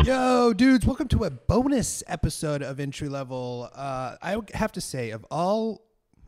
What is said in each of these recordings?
Yo, dudes, welcome to a bonus episode of Entry Level. I have to say, of all,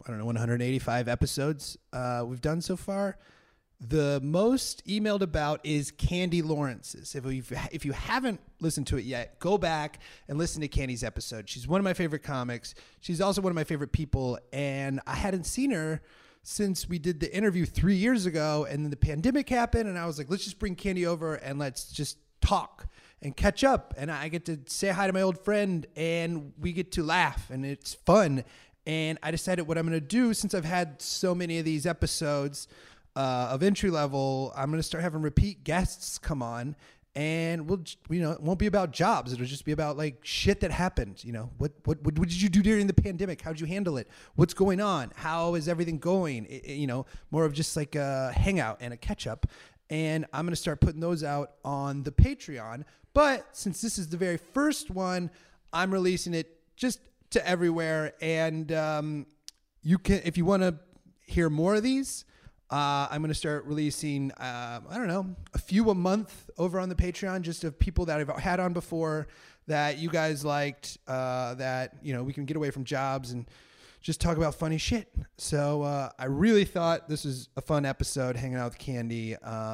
185 episodes we've done so far, the most emailed about is Candy Lawrence's. If you haven't listened to it yet, go back and listen to Candy's episode. She's one of my favorite comics. She's also one of my favorite people, and I hadn't seen her since we did the interview 3 years ago, and then the pandemic happened, and I was like, let's just bring Candy over and let's just talk and catch up, and I get to say hi to my old friend, and we get to laugh, and it's fun. And I decided what I'm going to do, since I've had so many of these episodes of Entry Level, I'm going to start having repeat guests come on, and it won't be about jobs. It'll just be about like shit that happened. What did you do during the pandemic? How'd you handle it? What's going on? How is everything going? More of just like a hangout and a catch up. And I'm going to start putting those out on the Patreon. But since this is the very first one, I'm releasing it just to everywhere. And you can, if you want to hear more of these, I'm going to start releasing, a few a month over on the Patreon, just of people that I've had on before that you guys liked, that, we can get away from jobs and just talk about funny shit. So I really thought this was a fun episode, hanging out with Candy.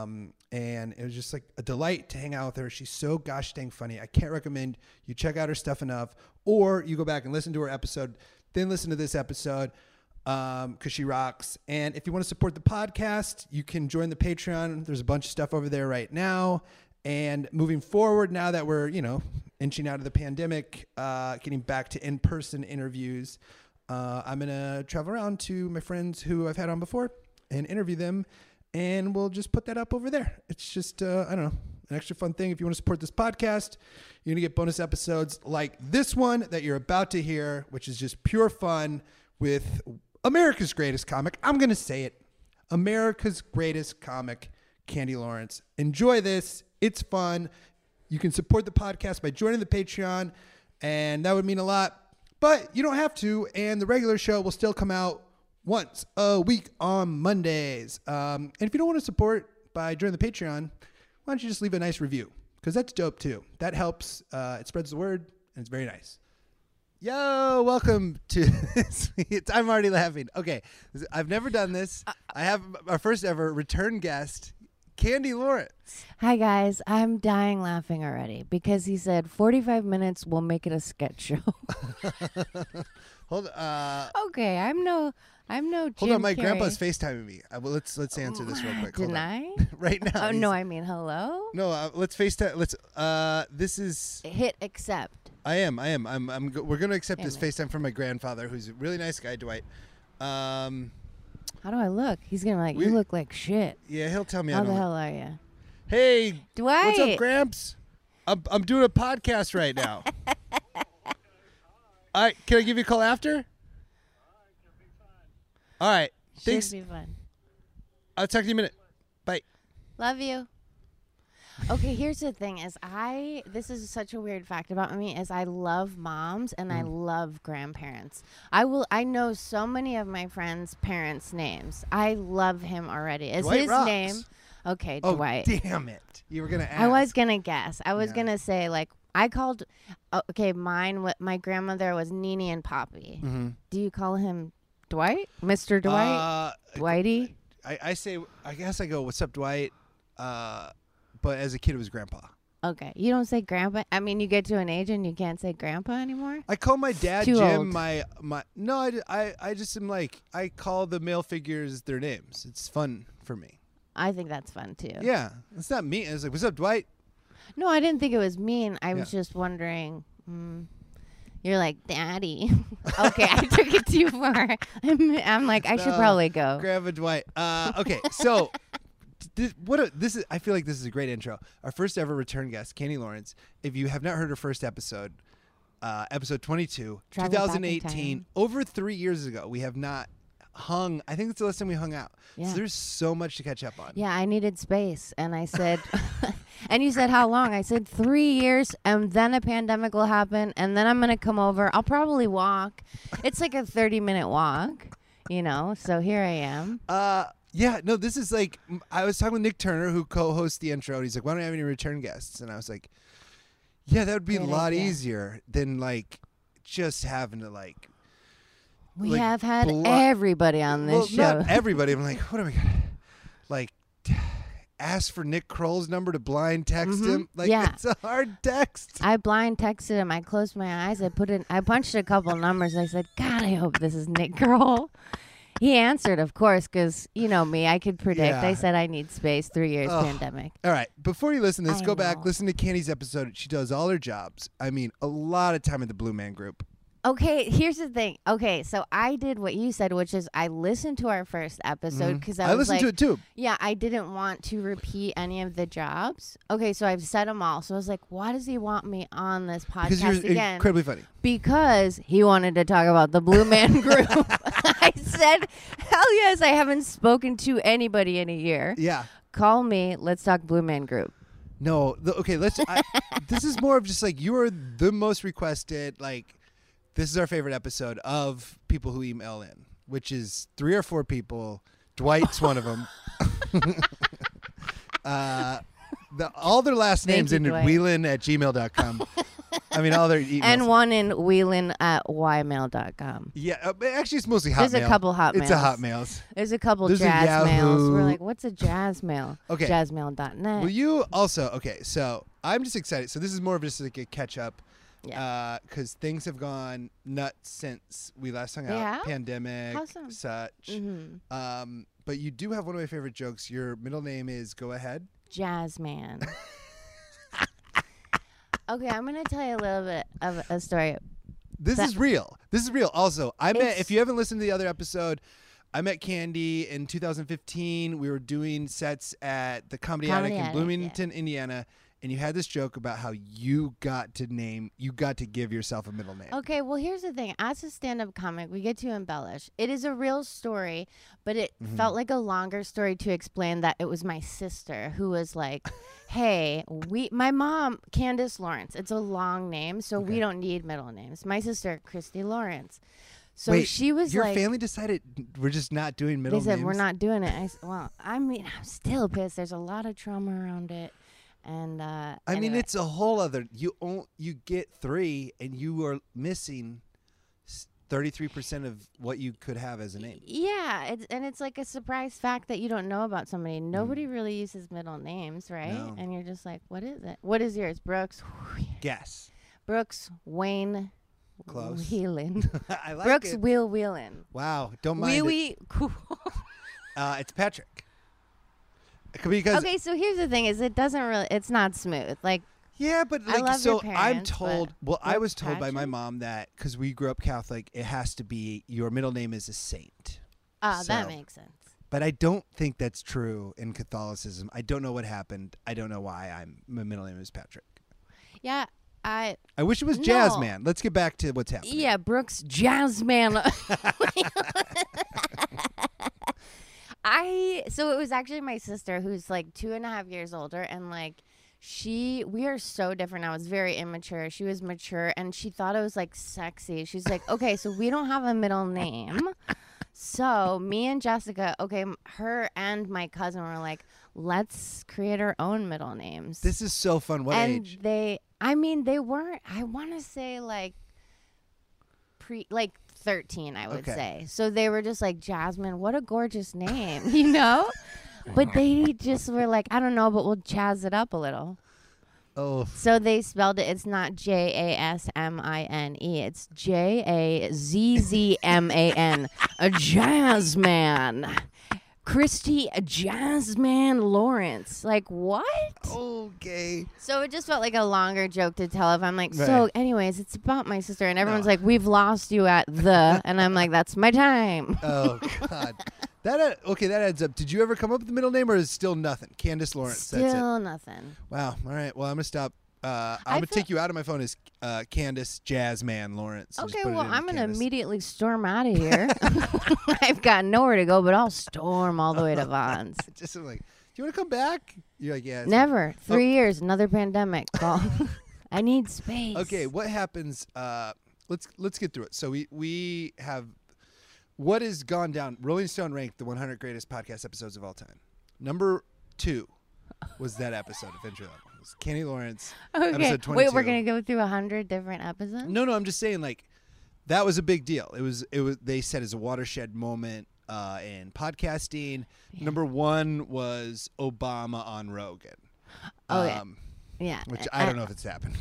And it was just like a delight to hang out with her. She's so gosh dang funny. I can't recommend you check out her stuff enough, or you go back and listen to her episode, then listen to this episode, because she rocks. And if you want to support the podcast, you can join the Patreon. There's a bunch of stuff over there right now. And moving forward, now that we're, inching out of the pandemic, getting back to in-person interviews, I'm going to travel around to my friends who I've had on before and interview them. And we'll just put that up over there. It's just, an extra fun thing. If you want to support this podcast, you're going to get bonus episodes like this one that you're about to hear, which is just pure fun with America's greatest comic. I'm going to say it. America's greatest comic, Candy Lawrence. Enjoy this. It's fun. You can support the podcast by joining the Patreon, and that would mean a lot. But you don't have to, and the regular show will still come out once a week on Mondays. And if you don't want to support by joining the Patreon, why don't you just leave a nice review? Because that's dope too. That helps. It spreads the word, and it's very nice. Yo, welcome to I'm already laughing. Okay, I've never done this. I have our first ever return guest, Candy Lawrence. Hi, guys. I'm dying laughing already because he said 45 minutes will make it a sketch show. Hold Okay, I'm no Jim Hold on, my Carrey. grandpa's FaceTiming me. Let's answer this real quick. Hold Deny? on. Right now. Oh, no, I mean hello? No, let's FaceTime. This is... Hit accept. I am. We're going to accept this Damn it. FaceTime from my grandfather, who's a really nice guy, Dwight. How do I look? He's going to be like, you look like shit. Yeah, he'll tell me How I the don't hell are you? Hey, Dwight. what's up, Gramps? I'm doing a podcast right now. All right, can I give you a call after? All right. Thanks. Should be fun. I'll talk to you in a minute. Bye. Love you. Okay, here's the thing this is such a weird fact about me is I love moms and I love grandparents. I know so many of my friends' parents' names. I love him already. Is Dwight his rocks. name? Okay, Oh, Dwight. damn it. You were going to ask. I was going to guess. I was Yeah. going to say my grandmother was Nene and Poppy. Mm-hmm. Do you call him Dwight? Mr. Dwight? Dwighty? I guess I go, what's up, Dwight? But as a kid, it was Grandpa. Okay. You don't say grandpa? I mean, you get to an age and you can't say grandpa anymore? I call my dad Too Jim. old. No, I just am like, I call the male figures their names. It's fun for me. I think that's fun, too. Yeah. It's not mean. It's like, what's up, Dwight? No, I didn't think it was mean. I was Yeah. just wondering. You're like, Daddy. Okay, I took it too far. I'm like, I should probably go. Grandpa Dwight. Okay, so this is. I feel like this is a great intro. Our first ever return guest, Candy Lawrence. If you have not heard her first episode, episode 22, Travel back in 2018, time. over 3 years ago, we have not hung. I think it's the last time we hung out. Yeah. So there's so much to catch up on. Yeah, I needed space. And I said, and you said, how long? I said 3 years, and then a pandemic will happen, and then I'm going to come over. I'll probably walk. It's like a 30-minute walk, so here I am. Yeah, no, this is like, I was talking with Nick Turner, who co-hosts the intro, and he's like, why don't I have any return guests? And I was like, Yeah, that would be a Great lot idea. easier than like just having to like. We like, have had blo- everybody on this show. Not everybody. I'm like, what am I gonna like? Ask for Nick Kroll's number to blind text him. Like, Yeah. it's a hard text. I blind texted him. I closed my eyes. I punched a couple numbers. I said, God, I hope this is Nick Kroll. He answered, of course, because you know me. I could predict. Yeah. I said I need space. 3 years Ugh. pandemic. All right, before you listen to this, I go back, know. listen to Candy's episode. She does all her jobs. I mean, a lot of time at the Blue Man Group. Okay, here's the thing. Okay, so I did what you said, which is I listened to our first episode because I I was listened like, to it too. yeah, I didn't want to repeat any of the jobs. Okay, so I've said them all. So I was like, why does he want me on this Because podcast you're again? incredibly funny. Because he wanted to talk about the Blue Man Group. I said, hell yes, I haven't spoken to anybody in a year. Yeah. Call me. Let's talk Blue Man Group. No. Okay, this is more of just like you are the most requested, like, this is our favorite episode of people who email in, which is 3 or 4 people. Dwight's one of them. All their last Thank names you, ended Dwight. wheelan@gmail.com. I mean, all their emails. And one in wheelan@ymail.com. Yeah, actually, it's mostly Hotmail. There's a couple Hotmails. It's a Hotmails. There's a couple There's a jazz mails. Yahoo. We're like, what's a jazz mail? Okay. Jazzmail.net. Will you also? Okay, so I'm just excited. So this is more of just like a catch up. Yeah. Because things have gone nuts since we last hung They out. have? Pandemic, How so? such. Mm-hmm. But you do have one of my favorite jokes. Your middle name is Go Ahead. Jazz man. Okay, I'm going to tell you a little bit of a story. This That- is real. This is real. Also, I met. It's- If you haven't listened to the other episode, I met Candy in 2015. We were doing sets at the Comedy Comedy Attic in Attic, Bloomington, Indiana, and you had this joke about how you got to give yourself a middle name. Okay, well, here's the thing. As a stand-up comic, we get to embellish. It is a real story, but it felt like a longer story to explain that it was my sister who was like, hey, my mom, Candace Lawrence. It's a long name, so we don't need middle names. My sister, Christy Lawrence. So Wait, she was your like, family decided we're just not doing middle they said, names? we're not doing it. Well, I mean, I'm still pissed. There's a lot of trauma around it. And I mean, anyway. it's a whole other. You get 3, and you are missing 33% of what you could have as a name. Yeah, it's like a surprise fact that you don't know about somebody. Nobody really uses middle names, right? No. And you're just like, what is it? What is yours? Brooks, Guess. Brooks, Wayne, Close. Wheelan. I like Brooks, it. Wheelan. Wow, don't mind Wee cool. it. It's Patrick. Because Okay, so here's the thing: is it doesn't really, it's not smooth. Like, yeah, but I like love so, your I'm parents, told. Well, I Brooks was told by my Patrick? mom that because we grew up Catholic, it has to be your middle name is a saint. that So- makes sense. But I don't think that's true in Catholicism. I don't know what happened. I don't know why my middle name is Patrick. Yeah, I wish it was No. Jazz Man. Let's get back to what's happening. yeah, Brooks Jazzman. So it was actually my sister who's like 2.5 years older, and like we are so different now. It's very immature. She was mature, and she thought it was like sexy. She's like, okay, so we don't have a middle name. So me and Jessica, her and my cousin were like, let's create our own middle names. This is so fun. What and age? they weren't, I want to say like 13, I would Okay. say. So they were just like, Jasmine, what a gorgeous name, you know? But they just were like, I don't know, but we'll jazz it up a little. Oh, So they spelled it, it's not Jasmine, it's Jazzman, a jazz man. Christy Jazzman Lawrence. Like, what? okay. So it just felt like a longer joke to tell if I'm like, Right. so anyways, it's about my sister. And everyone's No. like, we've lost you at the. And I'm like, that's my time. Oh God. That adds up. Did you ever come up with the middle name, or is it still nothing? Candace Lawrence. That's it. Still nothing. Wow. All right. Well, I'm gonna stop. I'm I gonna feel- take you out of my phone as Candace Jazzman Lawrence. and just Okay, put it well, in I'm going to Candace. immediately storm out of here. I've got nowhere to go, but I'll storm all the way to Vaughn's. Just like, do you want to come back? You're like, yeah. it's Never. 3 years, another pandemic. Call. I need space. fine. Okay. What happens? Let's get through it. So we have what has gone down. Rolling Stone ranked the 100 greatest podcast episodes of all time. Number 2 was that episode of Entry Level. It's Kenny Lawrence. Okay. Episode 22. Wait, we're gonna go through 100 different episodes. No, I'm just saying, like, that was a big deal. It was. They said it's a watershed moment in podcasting. Yeah. Number one was Obama on Rogan. Okay. Yeah. Which I don't know if it's happened.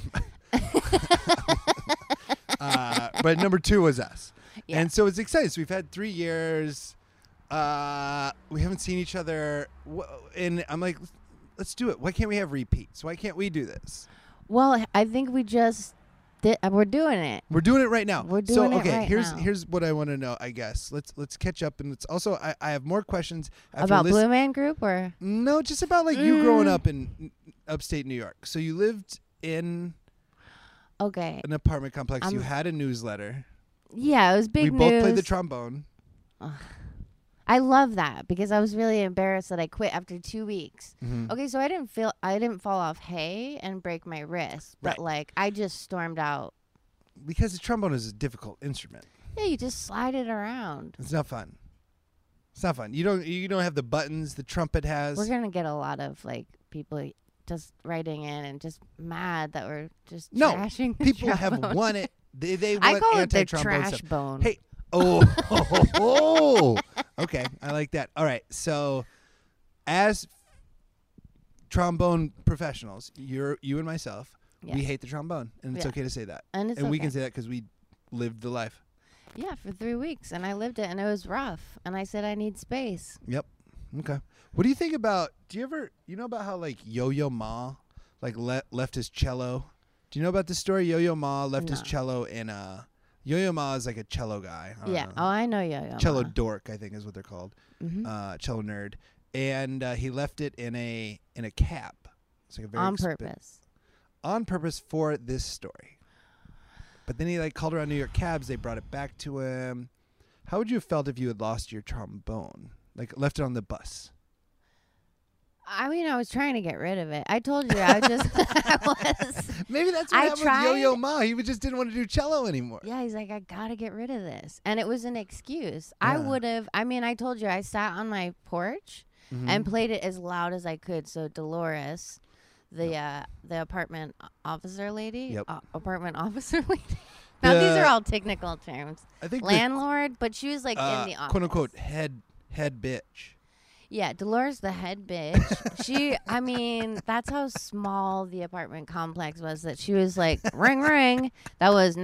But number two was us. Yeah. And so it's exciting. So we've had 3 years. We haven't seen each other. And I'm like, let's do it. Why can't we have repeats? Why can't we do this? Well, I think we just did. We're doing it. We're doing it right now. We're doing it okay, right here's now. here's what I want to know, I guess. Let's catch up, and let's also I have more questions after About Blue Man Group or No, just about like you growing up in upstate New York. So you lived in okay. an apartment complex. You had a newsletter. Yeah, it was big We news. both played the trombone. I love that because I was really embarrassed that I quit after 2 weeks. Mhm. Okay, so I didn't fall off hay and break my wrist, but Right. like I just stormed out. Because the trombone is a difficult instrument. Yeah, you just slide it around. It's not fun. It's not fun. You don't have the buttons the trumpet has. We're gonna get a lot of like people just writing in and just mad that we're just No, trashing the people have trombone. won it. They I want call it the anti-trombone trash stuff. bone. Hey, oh, okay, I like that. All right, so as trombone professionals, you and myself, Yeah. we hate the trombone, and it's Yeah. okay to say that, And it's we okay. can say that because we lived the life. Yeah, for 3 weeks, and I lived it, and it was rough. And I said I need space. Yep. Okay. What do you think about? Do you know about how like Yo-Yo Ma, like left his cello? Do you know about this story? Yo-Yo Ma left his No. cello in Yo-Yo Ma is like a cello guy. I don't Yeah. know. Oh, I know Yo-Yo. Cello Ma. dork, I think is what they're called. Mhm. Cello nerd, and he left it in a cab. It's like a very On purpose. on purpose for this story. But then he like called around New York cabs. They brought it back to him. How would you have felt if you had lost your trombone, like left it on the bus? I mean, I was trying to get rid of it. I told you, I just, I was. Maybe that's what I happened tried. with Yo-Yo Ma. He just didn't want to do cello anymore. Yeah, he's like, I gotta get rid of this, and it was an excuse. I Yeah. would have. I mean, I told you, I sat on my porch Mhm. and played it as loud as I could. So Dolores, the apartment officer lady, Yep. apartment officer lady. Now these The- are all technical terms. I think Landlord, but she was like in the office. quote unquote head bitch. Yeah, Dolores the head bitch. I mean, that's how small the apartment complex was that she was like, ring, ring. That was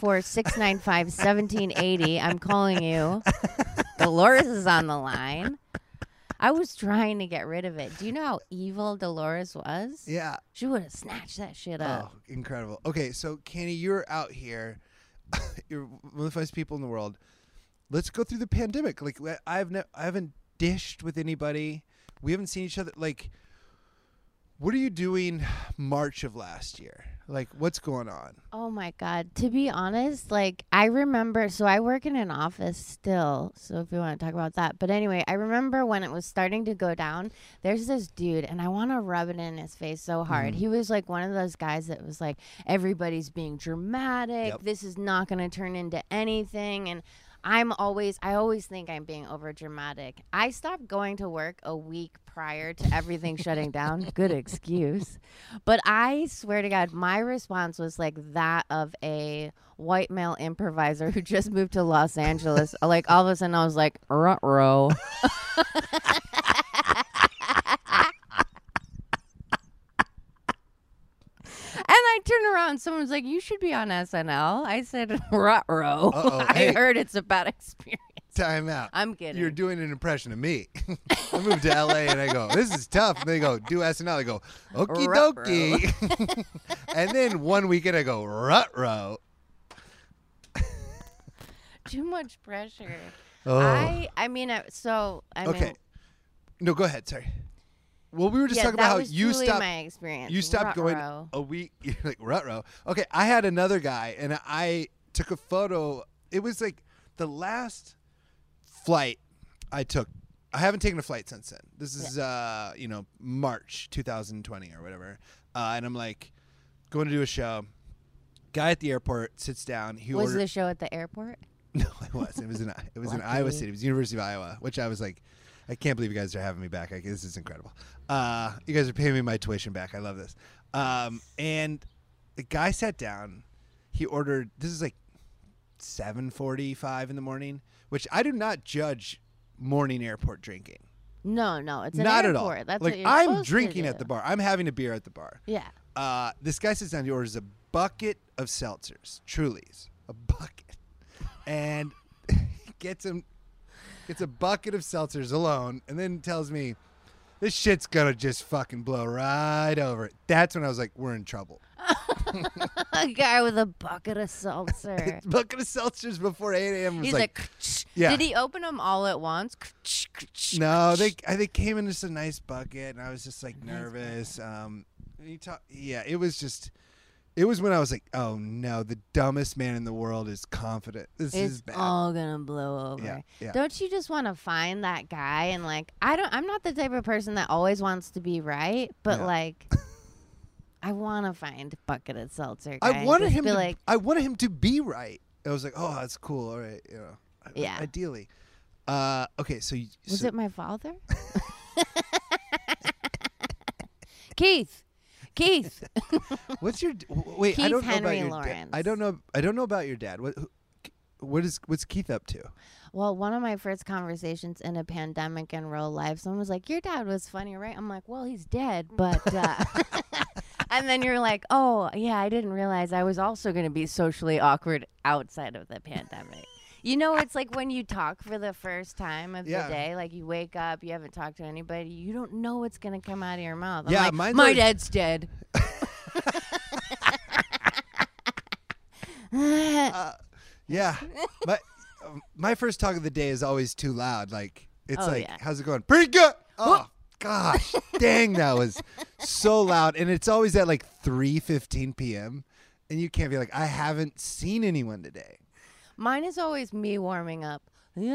914-695-1780. I'm calling you. Dolores is on the line. I was trying to get rid of it. Do you know how evil Dolores was? Yeah. She would have snatched that shit up. Oh, incredible. Okay, so Kenny, you're out here. You're one of the funniest people in the world. Let's go through the pandemic. Like I haven't dished with anybody. We haven't seen each other. Like, what are you doing March of last year? Like, what's going on? Oh my God. To be honest, like I remember, so I work in an office still. So if you want to talk about that. But anyway, I remember when it was starting to go down, there's this dude and I want to rub it in his face so hard. Mhm. He was like one of those guys that was like, everybody's being dramatic. Yep. This is not going to turn into anything. And I always think I'm being over dramatic. I stopped going to work a week prior to everything shutting down. Good excuse. But I swear to God, my response was like that of a white male improviser who just moved to Los Angeles. Like all of a sudden I was like, ruh-roh. And I turned around. Someone was like, "You should be on SNL." I said, "Ruh-roh." Uh-oh, I hey. heard it's a bad experience. Time out. I'm kidding. You're doing an impression of me. I moved to LA and I go, this is tough. And they go, do SNL. I go, okie dokie. And then one weekend I go, rut-row. Too much pressure. Oh. I mean, Okay. No, go ahead. Sorry. Well, we were just yeah, talking that about how was you truly stopped. my experience. You stopped going Ruh-roh. a week. You're like, rut-row. Okay, I had another guy, and I took a photo. It was like the last flight I took. I haven't taken a flight since then. This is, March 2020 or whatever. And I'm like, going to do a show. Guy at the airport sits down. He Was ordered. the show at the airport? No, it was. It was in Lucky. Iowa City. It was University of Iowa, which I was like, I can't believe you guys are having me back. This is incredible. You guys are paying me my tuition back. I love this. And the guy sat down. He ordered. This is like 7:45 in the morning, which I do not judge morning airport drinking. No, it's an Not airport. at all. That's like what you're I'm supposed to drinking do. at the bar. I'm having a beer at the bar. Yeah. This guy sits down. He orders a bucket of seltzers, Trulies, a bucket, and gets a bucket of seltzers alone, and then tells me, "This shit's gonna just fucking blow right over it." That's when I was like, "We're in trouble." A guy with a bucket of seltzer. Bucket of seltzers before 8 a.m. was He's like, yeah. Did he open them all at once? No, they came in just a nice bucket, and I was just like nervous. It was when I was like, oh no, the dumbest man in the world is confident. This is It's bad. all gonna blow over. Yeah. Don't you just want to find that guy and like I'm not the type of person that always wants to be right, but Yeah. like I want to find bucket of seltzer guy. I wanted and just him be to. like, I wanted him to be right. I was like, oh, that's cool. All right, Yeah. Ideally, okay. So was it my father? Keith. What's your wait? I Keith don't know about Henry your Lawrence. dad. I don't know about your dad. What's Keith up to? Well, one of my first conversations in a pandemic in real life, someone was like, your dad was funny, right? I'm like, well, he's dead, but... And then you're like, oh, yeah, I didn't realize I was also going to be socially awkward outside of the pandemic. You know, it's like when you talk for the first time of Yeah. the day, like you wake up, you haven't talked to anybody, you don't know what's going to come out of your mouth. I'm Yeah, like, mine's my always- dad's dead. Yeah, my first talk of the day is always too loud. Like it's Oh, like, yeah. how's it going? Pretty good. Oh gosh, dang, that was so loud, and it's always at like 3:15 p.m. and you can't be like, I haven't seen anyone today. Mine is always me warming up. My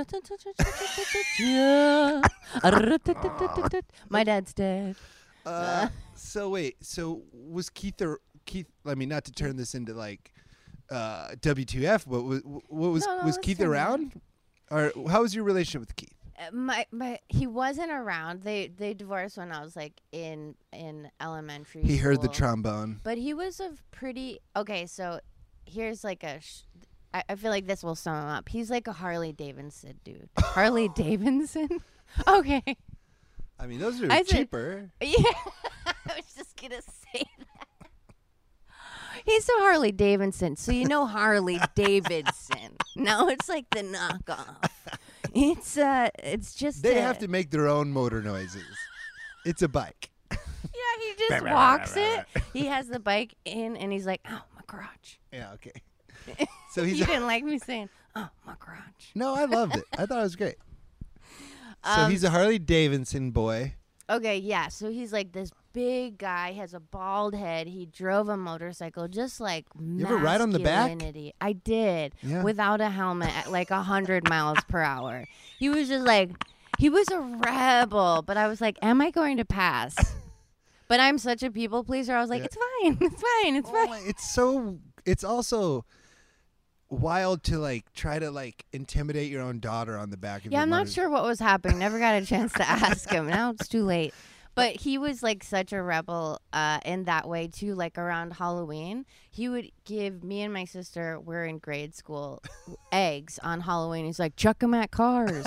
dad's dead. So wait, so was Keith? I mean, not to turn this into like WTF, but was No, was let's Keith turn it. around, or how was your relationship with Keith? He wasn't around. They divorced when I was like in elementary. He heard the school. trombone. But he was a pretty okay. So here's like I feel like this will sum him up. He's like a Harley Davidson dude. Harley Davidson. Okay. I mean, those are I said- cheaper. Yeah. I was just gonna say that. He's a Harley Davidson, so you know Harley Davidson. No, it's like the knockoff. It's just They have to make their own motor noises. It's a bike. Yeah, he just walks it. He has the bike in, and he's like, "Oh, my crotch." Yeah, okay. So he's You didn't like me saying, "Oh, my crotch." No, I loved it. I thought it was great. So he's a Harley Davidson boy. Okay, yeah. So he's like this big guy, has a bald head. He drove a motorcycle, just like You ever ride on the back? masculinity. I did, Yeah. without a helmet at like 100 miles per hour. He was just like, he was a rebel. But I was like, am I going to pass? But I'm such a people pleaser. I was like, Yeah. it's fine, it's fine, it's Oh fine. my, it's also wild to like try to like intimidate your own daughter on the back of Yeah, your I'm not motor- sure what was happening. Never got a chance to ask him. Now it's too late. But he was like such a rebel in that way too. Like around Halloween, he would give me and my sister, we're in grade school, eggs on Halloween. He's like, chuck them at cars.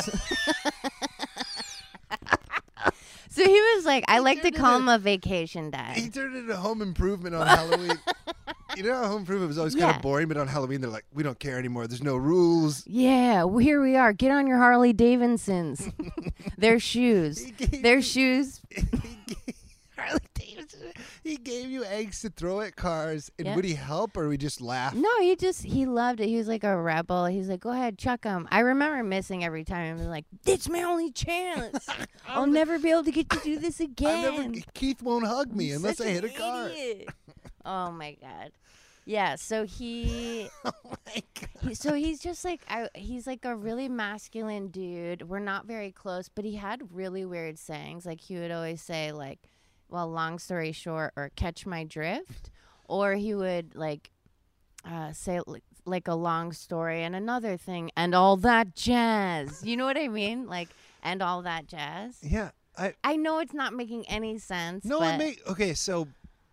So he was like, I like to call him a vacation He dad. turned it into Home Improvement on Halloween. You know how Home Improvement was always kind Yeah. of boring, but on Halloween they're like, we don't care anymore. There's no rules. Yeah, well, here we are. Get on your Harley Davidsons. Their shoes. He gave Their you- shoes. Harley Davidson. He gave you eggs to throw at cars, and Yeah. would he help, or would he just laugh? No, he loved it. He was like a rebel. He's like, go ahead, chuck him. I remember missing every time. I was like, it's my only chance. I'll never be able to get to do this again. Keith won't hug me I'm unless such I hit an a car. idiot. Oh my god. Yeah, so he Oh my God. so he's just like he's like a really masculine dude. We're not very close, but he had really weird sayings. Like he would always say like, well, long story short, or catch my drift, or he would like say like a long story and another thing and all that jazz. You know what I mean? Like and all that jazz. Yeah, I know it's not making any sense. no, but okay. So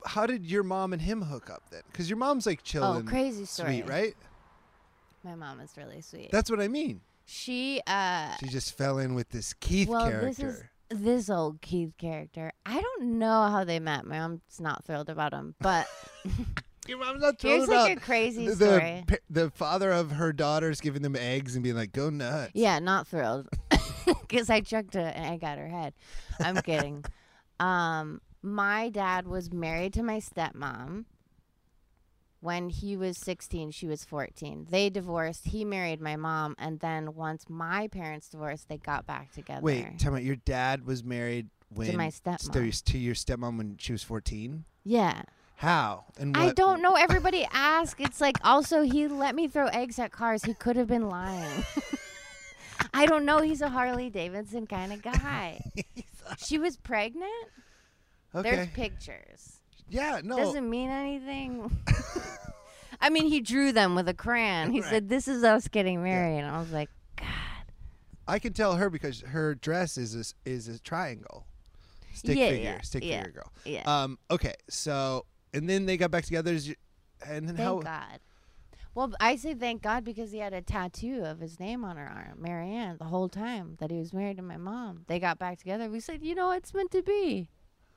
how did your mom and him hook up then? Because your mom's like chill and crazy story. sweet, right? My mom is really sweet. That's what I mean. She just fell in with this Keith character. This old Keith character. I don't know how they met. My mom's not thrilled about him, but your mom's not thrilled here's about like a crazy story. The father of her daughters giving them eggs and being like, "Go nuts." Yeah, not thrilled because I chucked an egg at her head. I'm kidding. My dad was married to my stepmom. When he was 16, she was 14. They divorced. He married my mom. And then once my parents divorced, they got back together. Wait, tell me, your dad was married when? To my stepmom. To your stepmom when she was 14? Yeah. How? And I don't know. Everybody ask. It's like, also, he let me throw eggs at cars. He could have been lying. I don't know. He's a Harley Davidson kind of guy. She was pregnant? Okay. There's pictures. Yeah, no. Doesn't mean anything. I mean, he drew them with a crayon. He Right. said, "This is us getting married." And I was like, God. I can tell her because her dress is a triangle. Stick figure girl. Yeah. Okay, so and then they got back together and then Thank God. Well, I say thank God because he had a tattoo of his name on her arm, Marianne, the whole time that he was married to my mom. They got back together. We said, it's meant to be.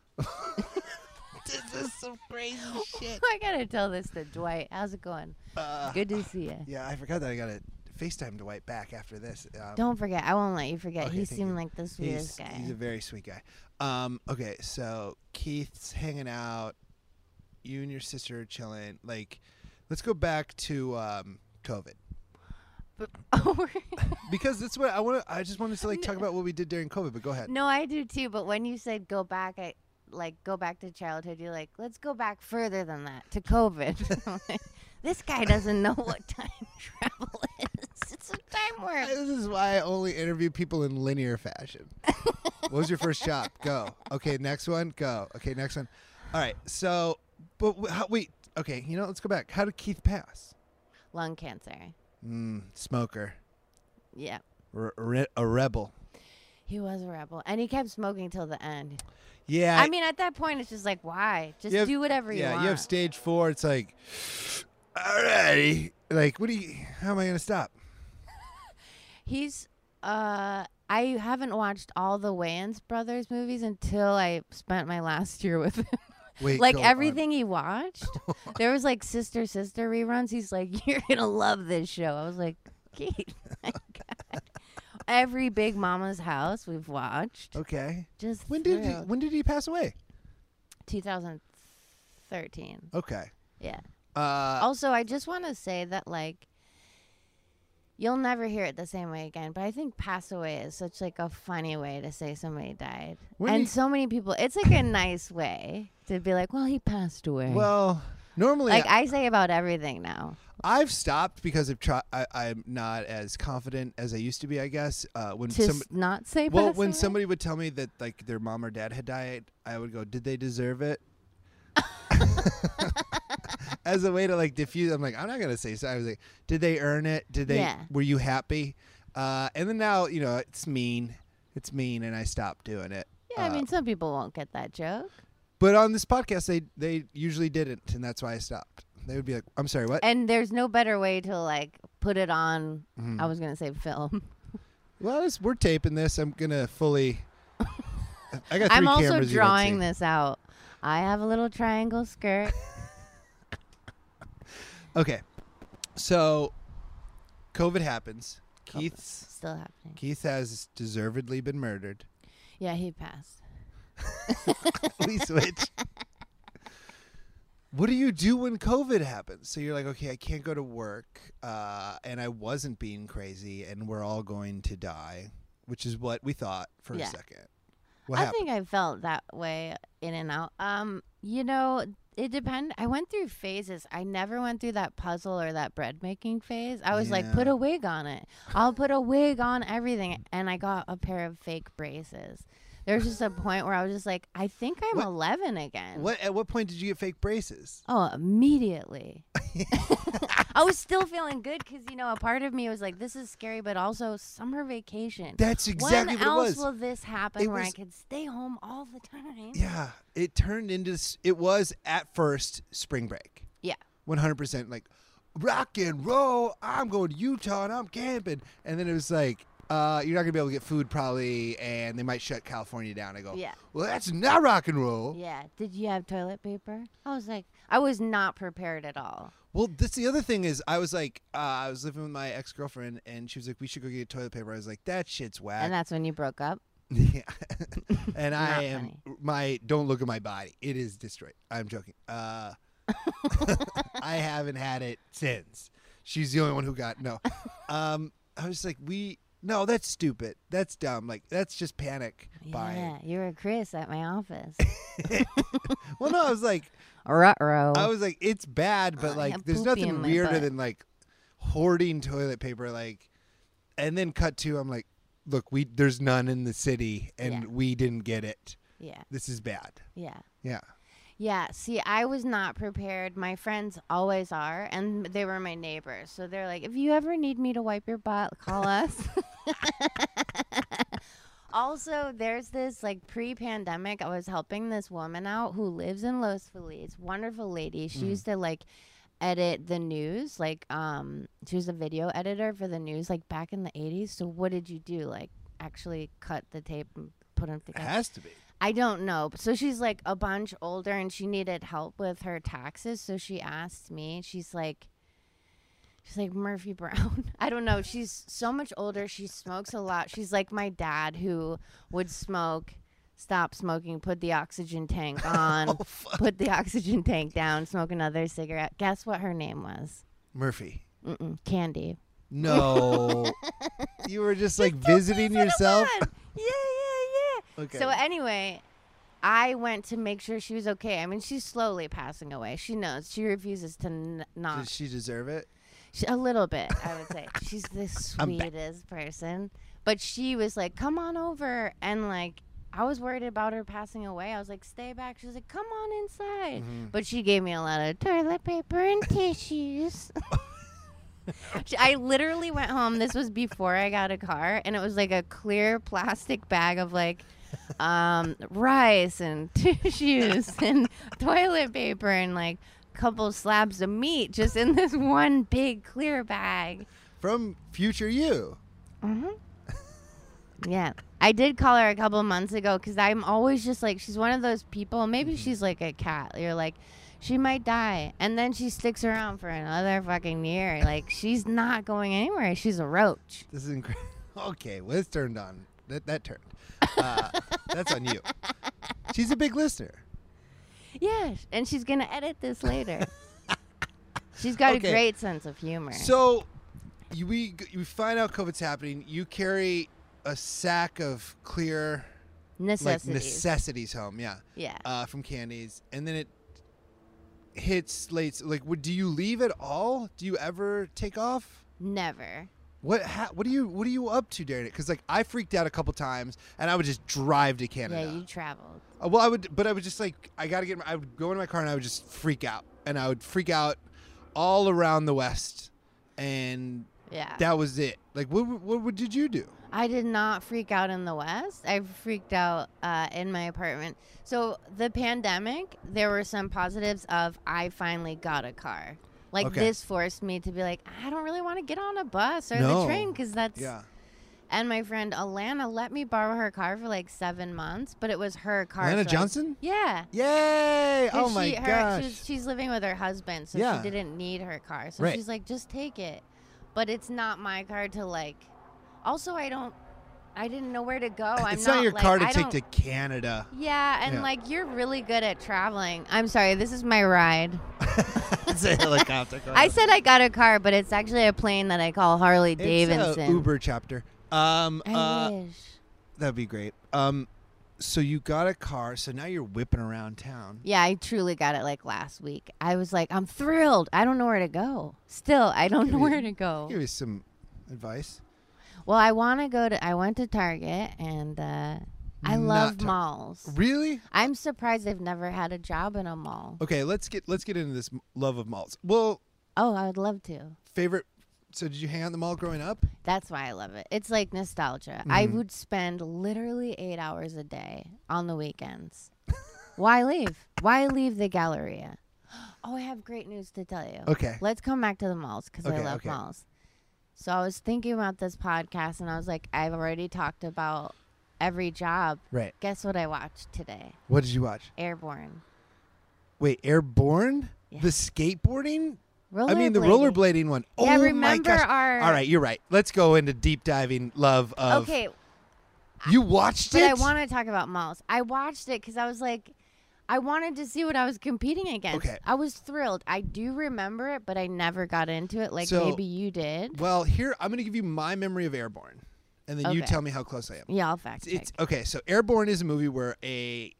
This is some crazy shit. I gotta tell this to Dwight. How's it going? Good to see you. Yeah, I forgot that I gotta FaceTime Dwight back after this. Don't forget. I won't let you forget. Okay, He thank seemed you. like the sweetest guy. He's a very sweet guy. Okay, so Keith's hanging out. You and your sister are chilling. Like, let's go back to COVID. Because that's what I just wanted to talk about what we did during COVID. But go ahead. No, I do too. But when you said go back, go back to childhood. You're like, let's go back further than that to COVID. This guy doesn't know what time travel is. It's a time warp. This is why I only interview people in linear fashion. What was your first job? Go. Okay, next one. Go. Okay, next one. All right. So, but wait. Okay, let's go back. How did Keith pass? Lung cancer. Smoker. Yeah. A rebel. He was a rebel, and he kept smoking till the end. Yeah. I mean, at that point, it's just like, why? Just do whatever you want. Yeah, you have stage 4. It's like, alrighty. Like, how am I going to stop? He's, I haven't watched all the Wayans brothers movies until I spent my last year with him. Wait, like everything he watched. There was like Sister reruns. He's like, you're going to love this show. I was like, Keith, my God. Every Big Mama's House we've watched. Okay. Just when did he pass away? 2013. Okay. Yeah. Also, I just want to say that you'll never hear it the same way again. But I think pass away is such a funny way to say somebody died. So many people, it's like a nice way to be like, well, he passed away. Well, normally I say about everything now. I've stopped because I'm not as confident as I used to be, I guess. When not say well, pass when away? somebody would tell me that their mom or dad had died, I would go, "Did they deserve it?" As a way to diffuse. I'm like, I'm not gonna say so. I was like, "Did they earn it? Did they? Yeah. Were you happy?" And then now, it's mean. It's mean, and I stopped doing it. Yeah, I mean, some people won't get that joke. But on this podcast, they usually didn't, and that's why I stopped. They would be like, "I'm sorry, what?" And there's no better way to put it on. I was gonna say film. Well, we're taping this. I'm gonna fully. I got 3 I'm also cameras drawing this out. I have a little triangle skirt. Okay, so COVID happens. Keith's still happening. Keith has deservedly been murdered. Yeah, he passed. We switch. What do you do when COVID happens? So you're like, okay, I can't go to work, and I wasn't being crazy, and we're all going to die, which is what we thought for a second. What happened? think I felt that way in and out. It depends. I went through phases. I never went through that puzzle or that bread making phase. I was like, put a wig on it. I'll put a wig on everything. And I got a pair of fake braces. There was just a point where I was just like, I think I'm What? 11 again. At what point did you get fake braces? Oh, immediately. I was still feeling good because, a part of me was like, this is scary, but also summer vacation. That's exactly when what it else was. will this happen where I was- could stay home all the time? Yeah, it turned into. It was at first spring break. Yeah. 100% like rock and roll. I'm going to Utah and I'm camping, and then it was like. You're not gonna be able to get food probably, and they might shut California down. I go, Yeah. well, that's not rock and roll. Yeah. Did you have toilet paper? I was like, I was not prepared at all. Well, that's the other thing is I was like, I was living with my ex-girlfriend, and she was like, we should go get toilet paper. I was like, that shit's whack. And that's when you broke up? Yeah. And I Not am funny. don't look at my body. It is destroyed. I'm joking. I haven't had it since. She's the only one who got no. I was like, no, that's stupid. That's dumb. Like, that's just panic buying. Yeah, you were Chris at my office. Well, no, I was like, Ruh-roh. it's bad, but I like, have there's poopy in nothing my weirder butt. than like hoarding toilet paper. Like, and then cut to, I'm like, look, there's none in the city, and Yeah. we didn't get it. Yeah. This is bad. Yeah. Yeah. Yeah, see, I was not prepared. My friends always are, and they were my neighbors. So they're like, if you ever need me to wipe your butt, call us. Also, there's this, like, pre-pandemic, I was helping this woman out who lives in Los Feliz. Wonderful lady. She used to, like, edit the news. Like, she was a video editor for the news, like, back in the 80s. So what did you do? Like, actually cut the tape and put them It together? has to be. I don't know. So she's like a bunch older and she needed help with her taxes. So she asked me, she's like Murphy Brown. I don't know. She's so much older. She smokes a lot. She's like my dad who would smoke, stop smoking, put the oxygen tank on, put the oxygen tank down, smoke another cigarette. Guess what her name was? Murphy. Candy. No. You were just like Don't visiting put 'em yourself? on. Yeah. Okay. So anyway, I went to make sure she was okay. I mean, she's slowly passing away. She knows. She refuses to not. Does she deserve it? A little bit, I would say. She's the I'm back. sweetest person. But she was like, come on over. And like, I was worried about her passing away. I was like, stay back. She was like, come on inside. But she gave me a lot of toilet paper and tissues. I literally went home. This was before I got a car. And it was like a clear plastic bag of like rice and tissues and toilet paper and like a couple slabs of meat just in this one big clear bag. From future you. Yeah. I did call her a couple months ago because I'm always just like, she's one of those people. Maybe she's like a cat. You're like, she might die. And then she sticks around for another fucking year. Like, she's not going anywhere. She's a roach. This is incredible. Okay, well, it's turned on. That turned. That's on you. She's a big listener. Yeah. And she's going to edit this later. She's got Okay. a great sense of humor. So, we find out COVID's happening. You carry a sack of clear Necessities. like necessities home, Yeah. from Candies, and then it hits late. Like, do you leave at all? Do you ever take off? Never. What are you up to during it? Because like I freaked out a couple times, and I would just drive to Canada. Yeah, you traveled. Well, I would just like I would go in my car and I would just freak out, and I would freak out all around the West, and Yeah. that was it. Like, what did you do? I did not freak out in the West. I freaked out in my apartment. So the pandemic, there were some positives of I finally got a car. Like Okay. this forced me to be like, I don't really want to get on a bus or No. the train because that's. Yeah. And my friend Alana let me borrow her car for like 7 months, but it was her car. Alana so I- Johnson? Yeah. Yay! 'Cause Oh my gosh! She's living with her husband, so Yeah. she didn't need her car. So Right. she's like, just take it. But it's not my car to like. Also, I didn't know where to go. It's not your like, car to I take don't- to Canada. Yeah, and Yeah. like you're really good at traveling. I'm sorry, this is my ride. It's a helicopter. I said I got a car, but it's actually a plane that I call Harley It's Davidson. a Uber chapter. I wish. That'd be great. So you got a car. So now you're whipping around town. Yeah, I truly got it like last week. I was like, I'm thrilled. I don't know where to go. Still, I don't know where to go. Give me some advice. Well, I want to go to. I went to Target and I love malls. Really? I'm surprised I've never had a job in a mall. Okay, let's get into this love of malls. Well, Oh, I would love to. favorite. So did you hang out in the mall growing up? That's why I love it. It's like nostalgia. I would spend literally 8 hours a day on the weekends. Why leave? Why leave the Galleria? Oh, I have great news to tell you. Okay. Let's come back to the malls because I love malls. So I was thinking about this podcast and I was like, I've already talked about every job. Right. Guess what I watched today? What did you watch? Airborne. Wait, Airborne? Yeah. The skateboarding? The rollerblading one. Yeah, Oh remember my gosh. our... All right, you're right. Let's go into deep diving love of. Okay. You watched But it? I want to talk about malls. I watched it because I was like, I wanted to see what I was competing against. Okay. I was thrilled. I do remember it, but I never got into it like So- maybe you did. Well, here I'm going to give you my memory of Airborne, and then you Okay. tell me how close I am. Yeah, I'll fact check. It's okay. So Airborne is a movie where a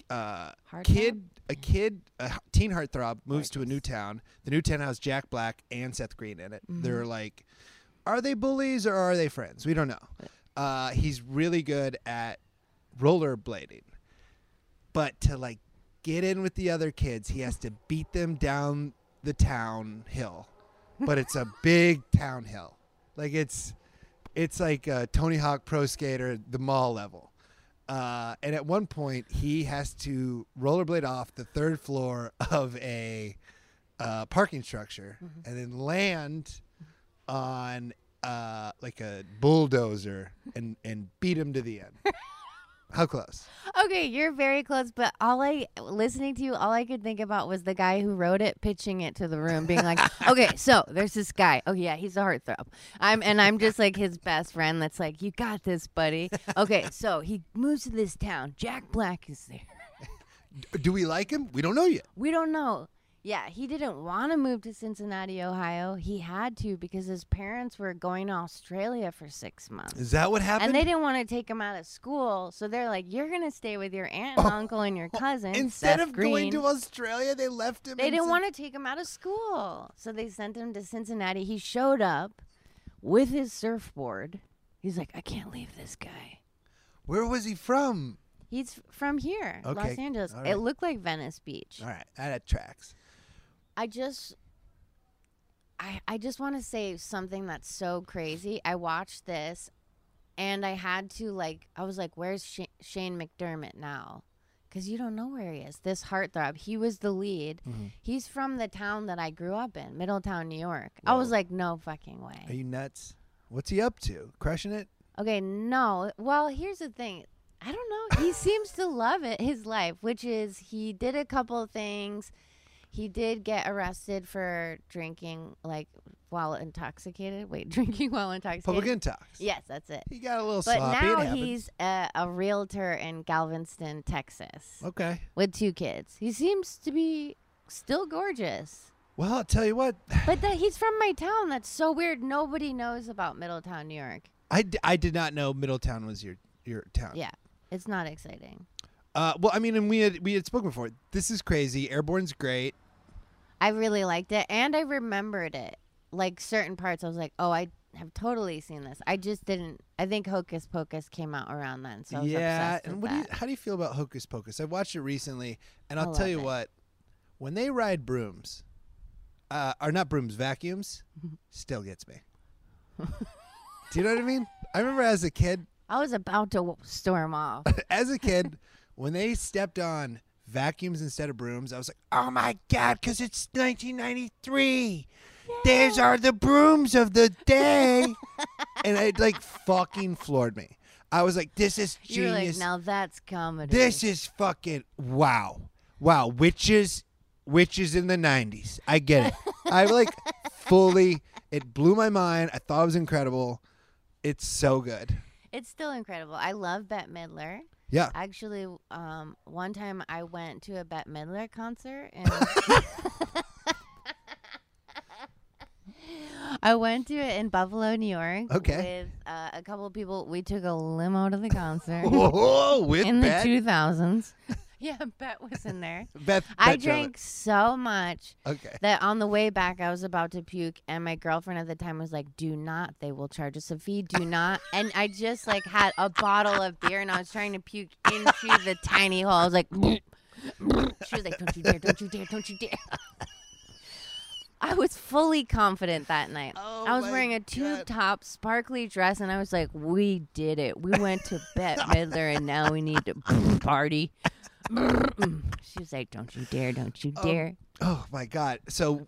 teen heartthrob moves to a new town. The new town has Jack Black and Seth Green in it. They're like, are they bullies or are they friends? We don't know. He's really good at rollerblading, but to like get in with the other kids, he has to beat them down the town hill. But it's a big town hill. Like it's like a Tony Hawk Pro Skater, the mall level. And at one point, he has to rollerblade off the third floor of a parking structure and then land on like a bulldozer and beat him to the end. How close? Okay, you're very close, but listening to you, all I could think about was the guy who wrote it, pitching it to the room, being like, okay, so there's this guy. Oh yeah, he's a heartthrob. I'm just like his best friend that's like, you got this, buddy. Okay, so he moves to this town. Jack Black is there. Do we like him? We don't know yet. We don't know. Yeah, he didn't want to move to Cincinnati, Ohio. He had to because his parents were going to Australia for 6 months. Is that what happened? And they didn't want to take him out of school, so they're like, "You're gonna stay with your aunt and uncle and your cousin." Instead Seth of Green. going to Australia, they left him. They didn't want to take him out of school, so they sent him to Cincinnati. He showed up with his surfboard. He's like, "I can't leave this guy." Where was he from? He's from here, Okay, Los Angeles. all right. It looked like Venice Beach. All right, that tracks. I just want to say something that's so crazy. I watched this, and I had to I was like, "Where's Shane McDermott now?" Because you don't know where he is. This heartthrob, he was the lead. He's from the town that I grew up in, Middletown, New York. I was like, no fucking way. Are you nuts? What's he up to? Crushing it? Okay, no. Well, here's the thing. I don't know. He seems to love it, his life, which is he did a couple of things. He did get arrested for drinking while intoxicated. Wait, drinking while intoxicated? Public intox. Yes, that's it. He got a little But sloppy. It now happens. he's a realtor in Galveston, Texas, Okay. with 2 kids. He seems to be still gorgeous. Well, I'll tell you what. But he's from my town. That's so weird. Nobody knows about Middletown, New York. I did not know Middletown was your town. Yeah, it's not exciting. Well, I mean, and we had spoken before. This is crazy. Airborne's great. I really liked it, and I remembered it. Like certain parts, I was like, "Oh, I have totally seen this." I just didn't. I think Hocus Pocus came out around then, so I was obsessed and with that. how do you feel about Hocus Pocus? I watched it recently, and I I'll tell love you it. what. When they ride brooms, or not brooms, vacuums, still gets me. Do you know what I mean? I remember as a kid, I was about to storm off. when they stepped on vacuums instead of brooms, I was like, oh my God, because it's 1993. These are the brooms of the day. And it fucking floored me. I was like, this is You're like, genius. now that's comedy. This is fucking wow. Wow. Witches in the 90s. I get it. I fully, it blew my mind. I thought it was incredible. It's so good. It's still incredible. I love Bette Midler. Yeah. Actually, one time I went to a Bette Midler concert, and I went to it in Buffalo, New York. Okay. With a couple of people. We took a limo to the concert Whoa, with in the Bette? 2000s. Yeah, Bet was in there. Beth I Trevor. drank so much Okay. that on the way back I was about to puke, and my girlfriend at the time was like, "Do not, they will charge us a fee. Do not." And I just like had a bottle of beer, and I was trying to puke into the tiny hole. I was like, she was like, "Don't you dare! Don't you dare! Don't you dare!" I was fully confident that night. Oh I was my wearing a God. tube top, sparkly dress, and I was like, "We did it. We went to Bette Midler, and now we need to party." She was like, "Don't you dare! Don't you dare!" Oh my God. So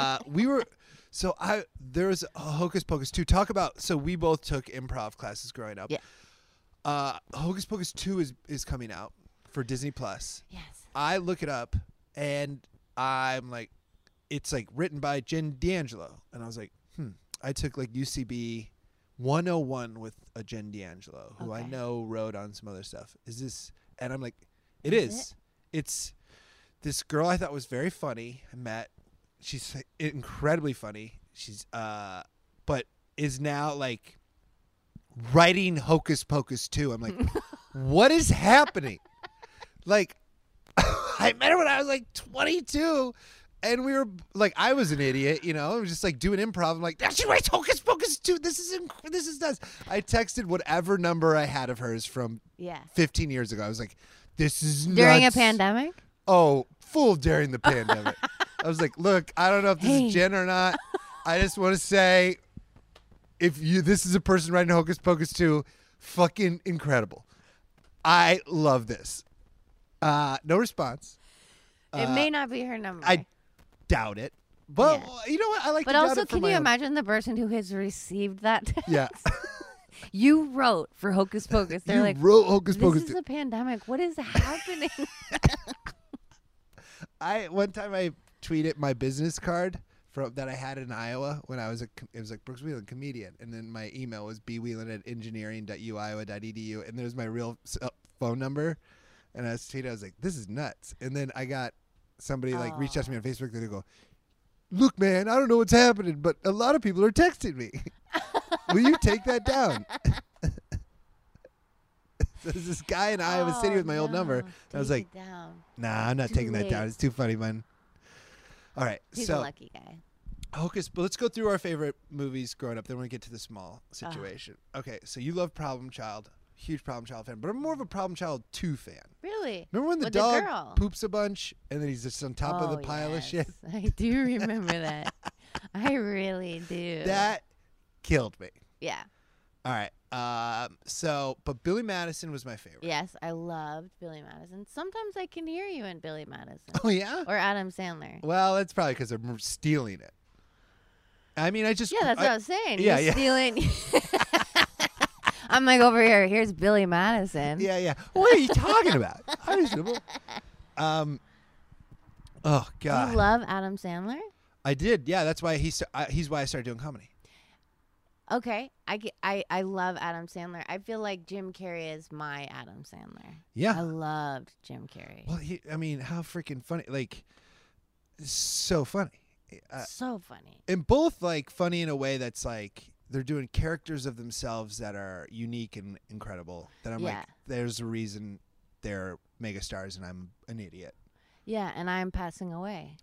there was a Hocus Pocus 2. Talk about, so we both took improv classes growing up. Yeah. Hocus Pocus 2 is coming out for Disney Plus. Yes. I look it up and I'm like, it's like written by Jen D'Angelo. And I was like, I took like UCB 101 with a Jen D'Angelo, who I Okay. know wrote on some other stuff. Is this? And I'm like, it Is is. It's this girl I thought was very funny. I met. She's incredibly funny. She's but is now like writing Hocus Pocus 2. I'm like, what is happening? Like, I met her when I was like 22, and we were like, I was an idiot, you know. I was just like doing improv. I'm like, she writes Hocus Pocus 2. This is nuts. I texted whatever number I had of hers from Yeah. 15 years ago. I was like, this is During a nuts. pandemic? Oh, full during the pandemic. I was like, look, I don't know if this Hey. is Jen or not. I just want to say, this is a person writing Hocus Pocus 2, fucking incredible. I love this. No response. It may not be her number. I doubt it. But Yeah. you know what? I like but to doubt also, it for can my you own- imagine the person who has received that text? Yeah. You wrote for Hocus Pocus. They're You like, wrote Hocus this Pocus is 2. a pandemic. What is happening? One time I tweeted my business card that I had in Iowa when I was it was like Brooks Wheelan, comedian, and then my email was bwheelan@engineering.uiowa.edu, and there's my real phone number, and I was tweeting, I was like, this is nuts. And then I got somebody like reached out to me on Facebook, and they go, look, man, I don't know what's happening, but a lot of people are texting me. Will you take that down? There's this guy in Iowa City with my old number. And I was like, Take it down. nah, I'm not Too taking that down. late. It's too funny, man. All right. He's so a lucky guy. Hocus, but let's go through our favorite movies growing up. Then we're going to get to the small situation. Okay, so you love Problem Child. Huge Problem Child fan. But I'm more of a Problem Child 2 fan. Really? Remember when the With dog girl. poops a bunch and then he's just on top of the pile of shit? yes. I do remember that. I really do. That killed me. Yeah. All right. But Billy Madison was my favorite. Yes, I loved Billy Madison. Sometimes I can hear you in Billy Madison. Oh, yeah? Or Adam Sandler. Well, that's probably because I'm stealing it. I mean, I just... Yeah, that's what I was saying. Yeah, You're yeah. stealing. I'm like, over here. Here's Billy Madison. Yeah, yeah. What are you talking about? Reasonable. Oh, Do God. you love Adam Sandler? I did. Yeah, that's why he's why I started doing comedy. Okay. I love Adam Sandler. I feel like Jim Carrey is my Adam Sandler. Yeah. I loved Jim Carrey. Well, I mean, how freaking funny! Like, so funny, So funny. and both like funny in a way that's like they're doing characters of themselves that are unique and incredible. That I'm like, Yeah. there's a reason they're megastars, and I'm an idiot. Yeah, and I'm passing away.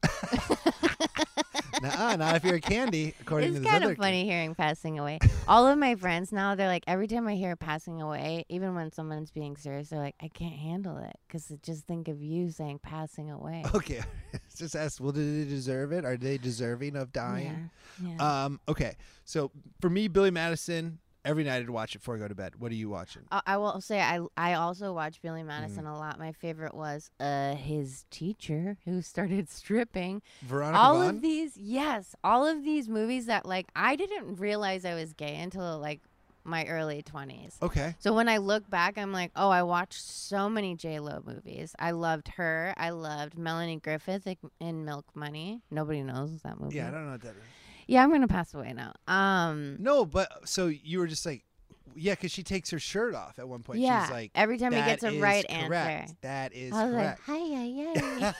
Nuh-uh, not if you're a candy, according It's to this kind other of funny hearing passing away. All of my friends now, they're like, every time I hear passing away, even when someone's being serious, they're like, I can't handle it. Because just think of you saying passing away. Okay, just ask. Well, did they deserve it? Are they deserving of dying? Yeah. Okay, so for me, Billy Madison. Every night I'd watch it before I go to bed. What are you watching? I will say I also watched Billy Madison a lot. My favorite was his teacher who started stripping. Veronica All Vaughn? of these, yes, all of these movies that like I didn't realize I was gay until like my early 20s. Okay. So when I look back, I'm like, oh, I watched so many J-Lo movies. I loved her. I loved Melanie Griffith in Milk Money. Nobody knows that movie. Yeah, I don't know what that is. Yeah, I'm gonna pass away now. No, but so you were just like, yeah, because she takes her shirt off at one point. Yeah, She's like, every time he "That gets a is right correct. answer. That is I was correct. like, hi,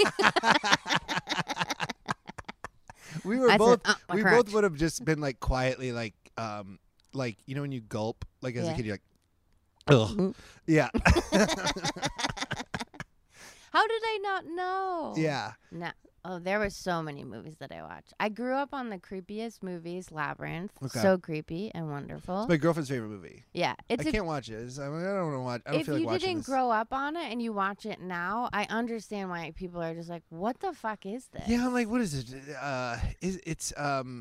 We were I said, both. my We crotch. both would have just been like quietly, like you know when you gulp, like as a Yeah. kid, you're like, ugh, yeah. How did I not know? Yeah. No. Oh, there were so many movies that I watched. I grew up on the creepiest movies, Labyrinth. Okay. So creepy and wonderful. It's my girlfriend's favorite movie. Yeah. I can't watch it. I don't want to watch. I don't if feel like you watching didn't this. grow up on it and you watch it now, I understand why people are just like, what the fuck is this? Yeah, I'm like, what is it? It's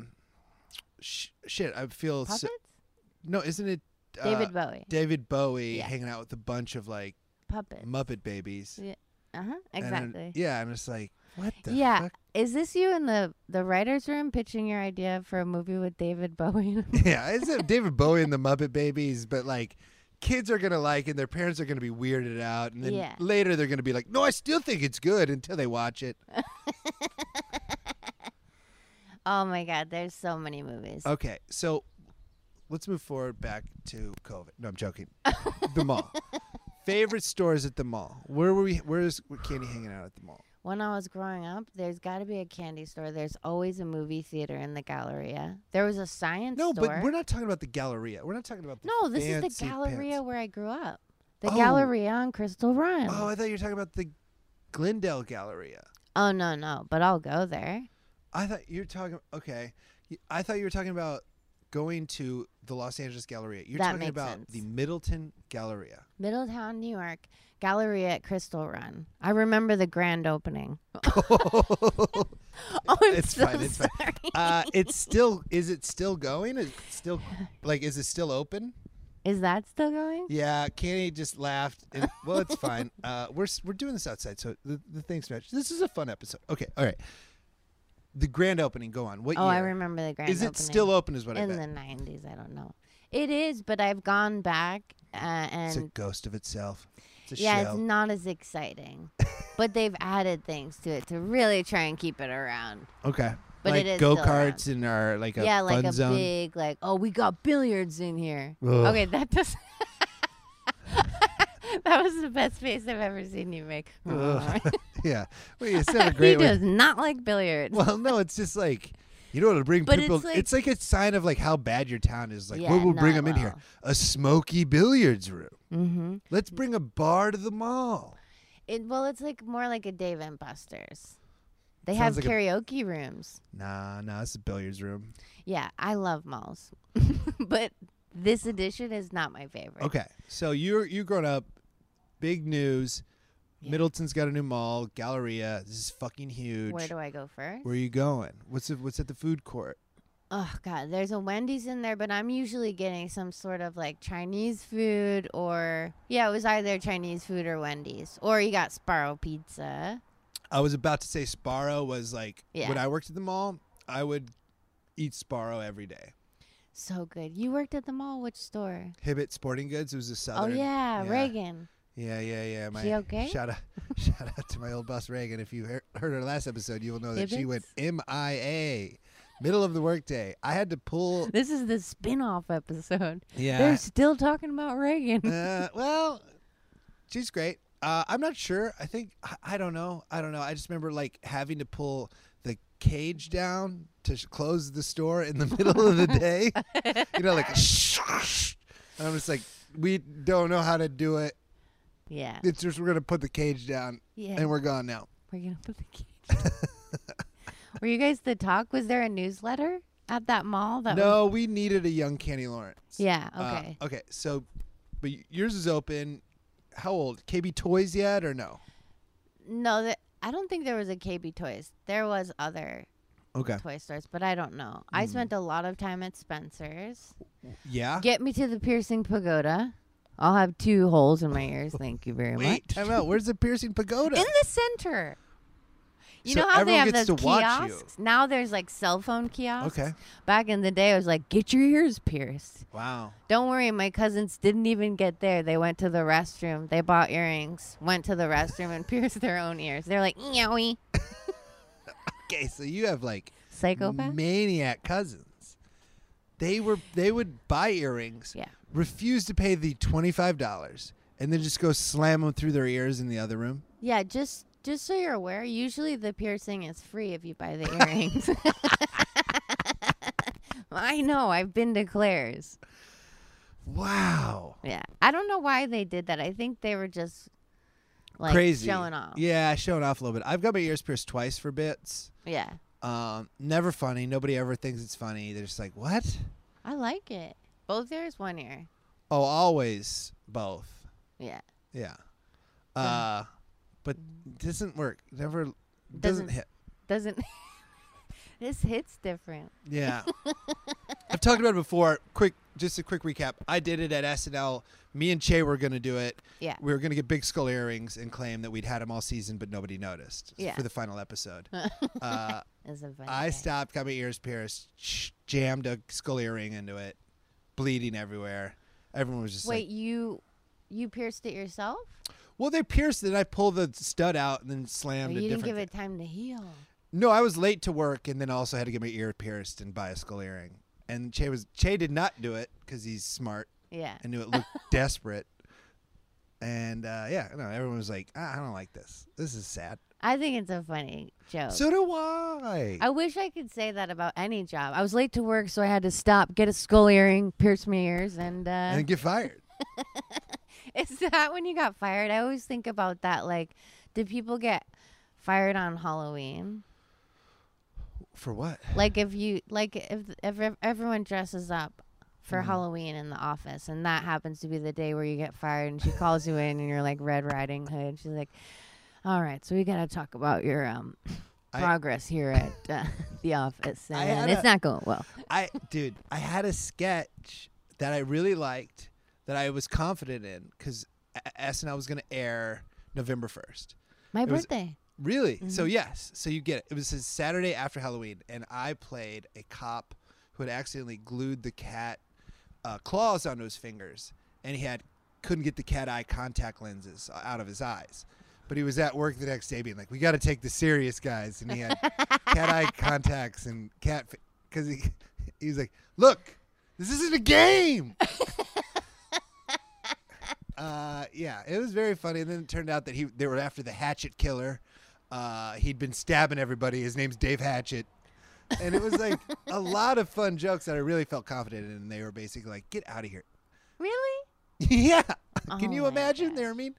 shit. I feel Puppets? no, isn't it David Bowie. David Bowie Yeah. hanging out with a bunch of like Puppets. Muppet babies. Yeah. And Exactly. then, I'm just like, what the Yeah. fuck? Is this you in the writer's room pitching your idea for a movie with David Bowie? Yeah, it's David Bowie and the Muppet Babies, but like kids are gonna like it, and their parents are gonna be weirded out, and then Yeah. later they're gonna be like, no, I still think it's good until they watch it. Oh my God, there's so many movies. Okay, so let's move forward back to COVID. No, I'm joking. The mall. Favorite stores at the mall. Where's Candy hanging out at the mall? When I was growing up, there's got to be a candy store. There's always a movie theater in the Galleria. There was a science No, store. but we're not talking about the Galleria. We're not talking about the No, this is the fancy Galleria pants. where I grew up. The Oh. Galleria on Crystal Run. Oh, I thought you were talking about the Glendale Galleria. Oh, no, but I'll go there. I thought you were talking. Okay, I thought you were talking about going to the Los Angeles Galleria. You're That talking makes about sense. the Middleton Galleria. Middletown, New York. Galleria at Crystal Run. I remember the grand opening. Oh, I'm It's so fine. It's fine. sorry. It's still. Is it still going? Is it still like? Is it still open? Is that still going? Yeah. Candy just laughed. Well, it's fine. We're doing this outside, so the things match. This is a fun episode. Okay. All right. The grand opening. Go on. What Oh, year? I remember the grand Is opening. it still open? Is what I in bet. the 90s? I don't know. It is, but I've gone back It's a and ghost of itself. It's a yeah, shell. it's not as exciting. But they've added things to it to really try and keep it around. Okay. But like it is go still karts and are like a yeah, fun like a zone. big oh, we got billiards in here. Ugh. Okay, that does. That was the best face I've ever seen you make. Ugh. Yeah. Well, it's not a He great way. does not like billiards. Well, no, it's just like you know what to bring But people. it's like- a sign of like how bad your town is. Like, Yeah, what will bring not them in here? well. A smoky billiards room. Mm-hmm. Let's bring a bar to the mall. It's like more like a Dave and Buster's. They Sounds have like karaoke rooms. Nah, it's a billiards room. Yeah, I love malls, but this edition is not my favorite. Okay, so you grown up, big news. Yeah. Middleton's got a new mall, Galleria. This is fucking huge. Where do I go first? Where are you going? What's at the food court? Oh God, there's a Wendy's in there, but I'm usually getting some sort of like Chinese food or it was either Chinese food or Wendy's, or you got Sparrow Pizza. I was about to say Sparrow was like Yeah. when I worked at the mall, I would eat Sparrow every day. So good. You worked at the mall. Which store? Hibbett Sporting Goods. It was a Oh southern. yeah, yeah. Reagan. Yeah. She okay? Shout out to my old boss Reagan. If you heard our last episode, you will know that she went Hibbett's? MIA, middle of the workday. I had to pull. This is the spin-off episode. Yeah. They're still talking about Reagan. Well, she's great. I'm not sure. I think I don't know. I just remember like having to pull the cage down to close the store in the middle of the day. You know, like. And I'm just like, we don't know how to do it. Yeah. It's just we're gonna put the cage down Yeah. and we're gone now. We're gonna put the cage. Were you guys the talk? Was there a newsletter at that mall? That No, we needed a young Kenny Lawrence. Yeah. Okay. Okay. So, but yours is open. How old? KB Toys yet or no? No, I don't think there was a KB Toys. There was other Okay. toy stores, but I don't know. I spent a lot of time at Spencer's. Yeah. Get me to the piercing pagoda. I'll have 2 holes in my ears. Thank you very Wait, much. time out. Where's the piercing pagoda? In the center. You So know how they everyone have gets those to watch you. kiosks? Now there's like cell phone kiosks. Okay. Back in the day, I was like, get your ears pierced. Wow. Don't worry, my cousins didn't even get there. They went to the restroom. They bought earrings, went to the restroom, and pierced their own ears. They're like, eowie. Okay, so you have like Psychopath? maniac cousins. They would buy earrings, Yeah. refuse to pay the $25, and then just go slam them through their ears in the other room. Yeah, just so you're aware, usually the piercing is free if you buy the earrings. I know. I've been to Claire's. Wow. Yeah. I don't know why they did that. I think they were just Like crazy. showing off. Yeah, showing off a little bit. I've got my ears pierced twice for bits. Yeah. Never funny. Nobody ever thinks it's funny. They're just like, what? I like it. Both ears, one ear. Oh, always both. Yeah. Yeah. But doesn't work. Never doesn't hit. Doesn't. This hits different. Yeah. I've talked about it before. Just a quick recap. I did it at SNL. Me and Che were going to do it. Yeah. We were going to get big skull earrings and claim that we'd had them all season, but nobody noticed for the final episode. I stopped, got my ears pierced, jammed a skull earring into it, bleeding everywhere. Everyone was just Wait, you pierced it yourself? Well, they pierced it. I pulled the stud out and then slammed You a didn't different give it time to heal. No, I was late to work and then also had to get my ear pierced and buy a skull earring. And Che did not do it because he's smart. Yeah. And knew it looked desperate. And everyone was like, I don't like this. This is sad. I think it's a funny joke. So do I. I wish I could say that about any job. I was late to work, so I had to stop, get a skull earring, pierce my ears, and get fired. Is that when you got fired? I always think about that. Like, did people get fired on Halloween? For what? Like if everyone dresses up for Halloween in the office, and that happens to be the day where you get fired, and she calls you in, and you're like Red Riding Hood. She's like, "All right, so we gotta talk about your progress here at the office, and it's not going well." I had a sketch that I really liked that I was confident in because SNL was going to air November 1st. My birthday. Really? Mm-hmm. So yes. So you get it. It was his Saturday after Halloween, and I played a cop who had accidentally glued the cat claws onto his fingers, and he couldn't get the cat eye contact lenses out of his eyes. But he was at work the next day being like, "We got to take this serious, guys." And he had cat eye contacts and because he was like, "Look, this isn't a game." Yeah, it was very funny. And then it turned out that they were after the Hatchet killer. He'd been stabbing everybody. His name's Dave Hatchet. And it was like a lot of fun jokes that I really felt confident in. And they were basically like, "Get out of here." Really? Yeah. Oh Can you my imagine? gosh. They were mean.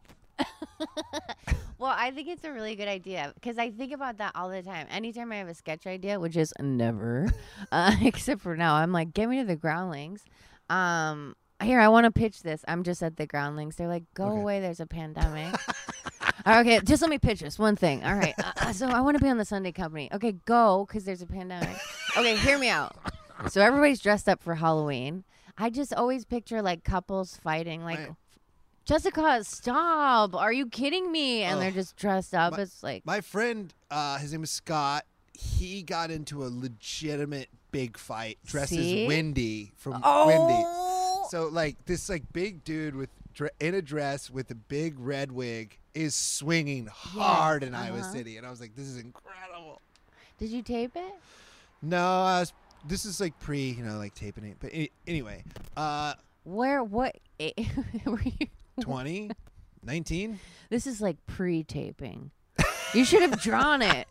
Well, I think it's a really good idea because I think about that all the time. Anytime I have a sketch idea, which is never, except for now, I'm like, "Get me to the Groundlings." Here, I want to pitch this. I'm just at the Groundlings. They're like, "Go away. There's a pandemic." Okay, just let me pitch this one thing. All right. So I want to be on the Sunday Company. Okay, go because there's a pandemic. Okay, hear me out. So everybody's dressed up for Halloween. I just always picture like couples fighting, like, "Jessica, stop. Are you kidding me?" And they're just dressed up. It's like. My friend, his name is Scott. He got into a legitimate big fight dressed as Wendy from Wendy. So like this like big dude in a dress with a big red wig is swinging hard in Iowa City, and I was like, "This is incredible." Did you tape it? No, this is like like taping it. But anyway, what were you? 20, 19. This is like pre-taping. You should have drawn it.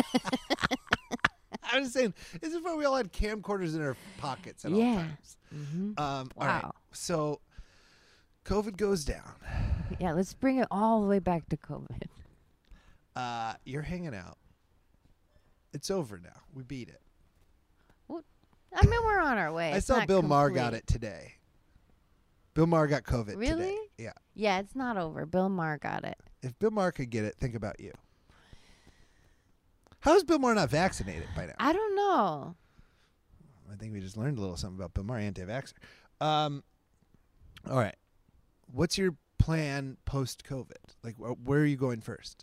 I was saying, this is where we all had camcorders in our pockets at all times. Mm-hmm. All wow. right. So COVID goes down. Yeah, let's bring it all the way back to COVID. You're hanging out. It's over now. We beat it. Well, I mean, we're on our way. I saw Bill Maher got it today. Bill Maher got COVID really? today. Yeah. Yeah, it's not over. Bill Maher got it. If Bill Maher could get it, think about you. How is Bill Maher not vaccinated by now? I don't know. I think we just learned a little something about Bill Maher, anti-vaxxer. All right. What's your plan post-COVID? Like, where are you going first?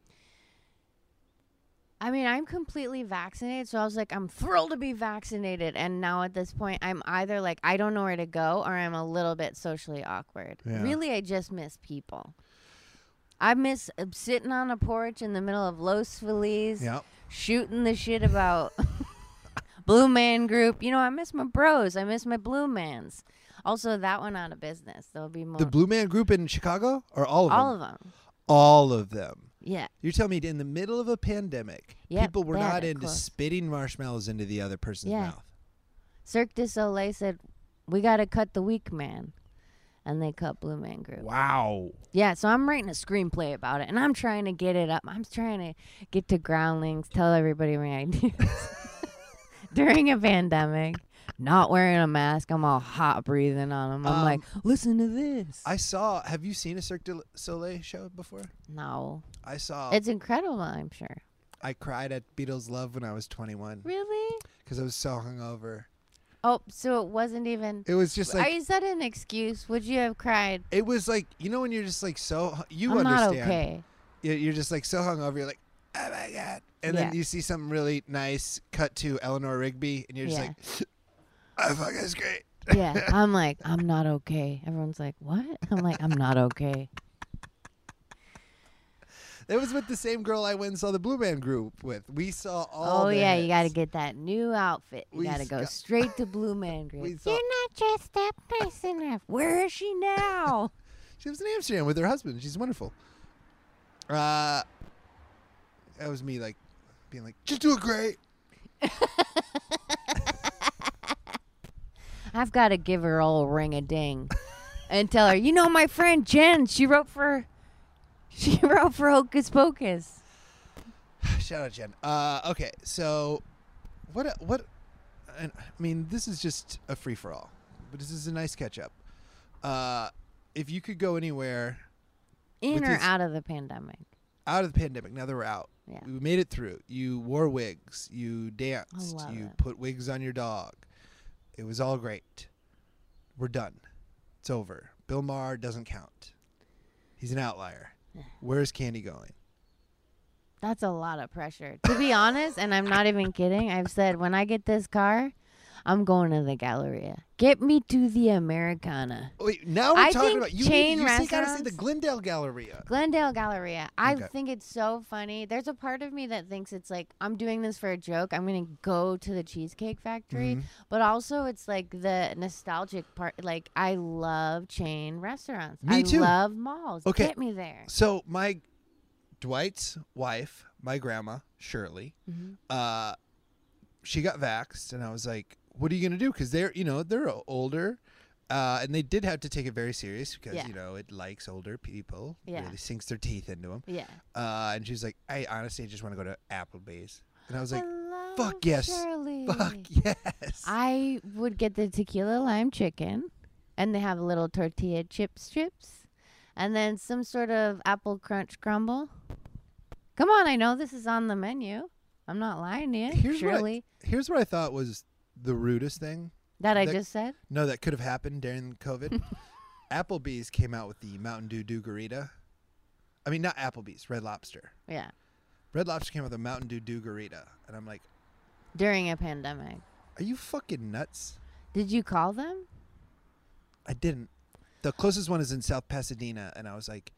I mean, I'm completely vaccinated, so I was like, I'm thrilled to be vaccinated. And now at this point, I'm either like, I don't know where to go, or I'm a little bit socially awkward. Yeah. Really, I just miss people. I miss sitting on a porch in the middle of Los Feliz, shooting the shit about Blue Man Group. You know, I miss my bros. I miss my Blue Mans. Also, that went out of business. There'll be more. The Blue Man Group in Chicago? Or all of them? All of them. All of them. Yeah. You're telling me in the middle of a pandemic, people were not into spitting marshmallows into the other person's mouth. Cirque du Soleil said, "We got to cut the weak man." and they cut Blue Man Group. Wow. Yeah, so I'm writing a screenplay about it, and I'm trying to get it up. I'm trying to get to Groundlings, tell everybody my ideas during a pandemic. Not wearing a mask, I'm all hot breathing on them. I'm like, listen to this. Have you seen a Cirque du Soleil show before? No. I saw. It's incredible, I'm sure. I cried at Beatles Love when I was 21. Really? Because I was so hungover. Oh, so it wasn't even. It was just like. Is that an excuse? Would you have cried? It was like, when you're just like so. You I'm understand. not okay. You're just like so hungover. You're like, oh my God. And then you see something really nice cut to Eleanor Rigby, and you're just like, oh, fuck, that's great. Yeah. I'm like, I'm not okay. Everyone's like, what? I'm like, I'm not okay. That was with the same girl I went and saw the Blue Man Group with. We saw all. Oh the yeah, hits. you got to get that new outfit. You got to go straight to Blue Man Group. You're not just that person. Where is she now? She was in Amsterdam with her husband. She's wonderful. That was me, like being like, "Just do it great." I've got to give her all a ring a ding, and tell her, my friend Jen. She wrote for Hocus Pocus. Shout out, Jen. Okay, so what? And I mean, this is just a free for all, but this is a nice catch up. If you could go anywhere, in or out of the pandemic? Out of the pandemic. Now that we're out, we made it through. You wore wigs. You danced. You put wigs on your dog. It was all great. We're done. It's over. Bill Maher doesn't count. He's an outlier. Where's Candy going? That's a lot of pressure. To be honest, and I'm not even kidding, I've said when I get this car, I'm going to the Galleria. Get me to the Americana. Wait, now we're talking about chain you restaurants. You gotta say the Glendale Galleria. Glendale Galleria. I think it's so funny. There's a part of me that thinks it's like, I'm doing this for a joke. I'm going to go to the Cheesecake Factory. Mm-hmm. But also it's like the nostalgic part. Like, I love chain restaurants. Me too. I love malls. Okay. Get me there. So Dwight's wife, my grandma, Shirley, she got vaxxed. And I was like, what are you going to do? Because they're older. And they did have to take it very serious because, it likes older people. Yeah. Really sinks their teeth into them. Yeah. And she was like, I honestly just want to go to Applebee's. And I was like, fuck yes. Shirley. Fuck yes. I would get the tequila lime chicken. And they have little tortilla chip strips. And then some sort of apple crunch crumble. Come on, I know this is on the menu. I'm not lying to you, Shirley. Here's what I thought was the rudest thing. That I just said? No, that could have happened during COVID. Applebee's came out with the Mountain Dew Doo-Garita. I mean, not Applebee's, Red Lobster. Yeah. Red Lobster came out with a Mountain Dew Doo-Garita. And I'm like... During a pandemic. Are you fucking nuts? Did you call them? I didn't. The closest one is in South Pasadena. And I was like...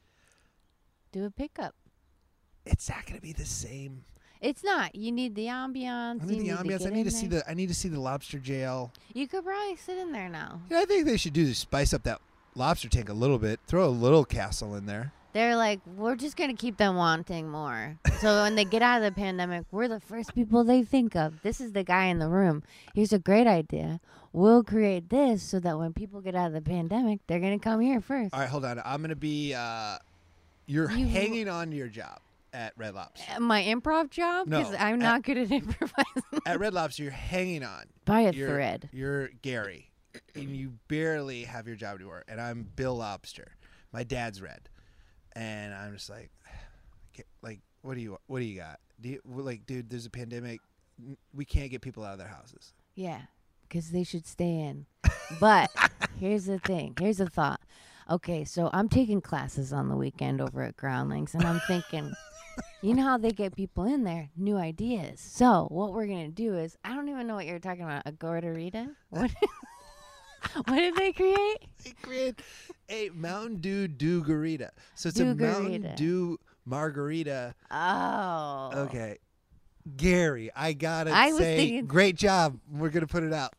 Do a pickup. It's not going to be the same. It's not. You need the ambiance. I need the ambiance. I need to see the lobster jail. You could probably sit in there now. Yeah, I think they should spice up that lobster tank a little bit. Throw a little castle in there. They're like, we're just going to keep them wanting more. So when they get out of the pandemic, we're the first people they think of. This is the guy in the room. Here's a great idea. We'll create this so that when people get out of the pandemic, they're going to come here first. All right, hold on. I'm going to be... You're hanging on to your job at Red Lobster. My improv job? No. Because I'm not good at improvising. At Red Lobster, you're hanging on. By a thread. You're Gary, and you barely have your job anymore. And I'm Bill Lobster. My dad's Red. And I'm just like, what do you got? Dude, there's a pandemic. We can't get people out of their houses. Yeah, because they should stay in. But here's the thing. Here's a thought. Okay, so I'm taking classes on the weekend over at Groundlings, and I'm thinking, you know how they get people in there? New ideas. So what we're going to do is, I don't even know what you're talking about, a Gorderita? What did they create? They created a Mountain Dew Doo-Garita. So it's a Mountain Dew margarita. Oh. Okay. Gary, I got to say, great job. We're going to put it out.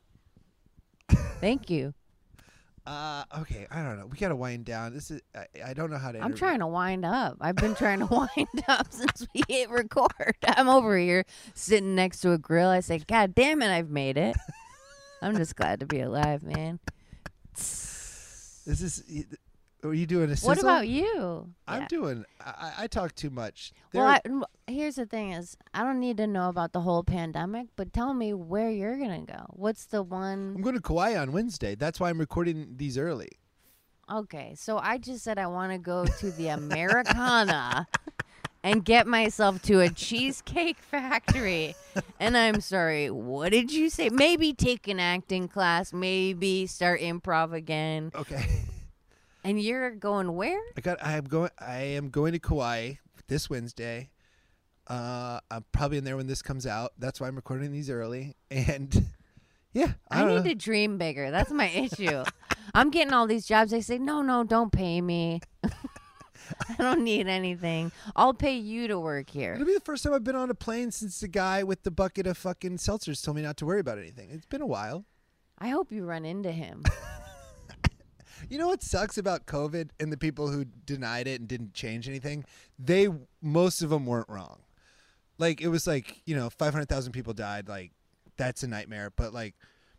Thank you. Okay, I don't know. We got to wind down. This is I don't know how to I'm trying to wind up. I've been trying to wind up since we hit record. I'm over here sitting next to a grill. I say, God damn it, I've made it. I'm just glad to be alive, man. This This is. Are you doing a sizzle? What about you? I'm Yeah. doing. I talk too much. Here's the thing: is I don't need to know about the whole pandemic, but tell me where you're gonna go. What's the I'm one? going to Kauai on Wednesday. That's why I'm recording these early. Okay, so I just said I want to go to the Americana and get myself to a cheesecake factory. And I'm sorry, what did you say? Maybe take an acting class. Maybe start improv again. Okay. And you're going where? I am going to Kauai this Wednesday. I'm probably in there when this comes out. That's why I'm recording these early. And yeah, I need to dream bigger. That's my issue. I'm getting all these jobs. They say, no, don't pay me. I don't need anything. I'll pay you to work here. It'll be the first time I've been on a plane since the guy with the bucket of fucking seltzers told me not to worry about anything. It's been a while. I hope you run into him. You know what sucks about COVID and the people who denied it and didn't change anything? Most of them weren't wrong. Like, it was like, 500,000 people died. Like, that's a nightmare. But like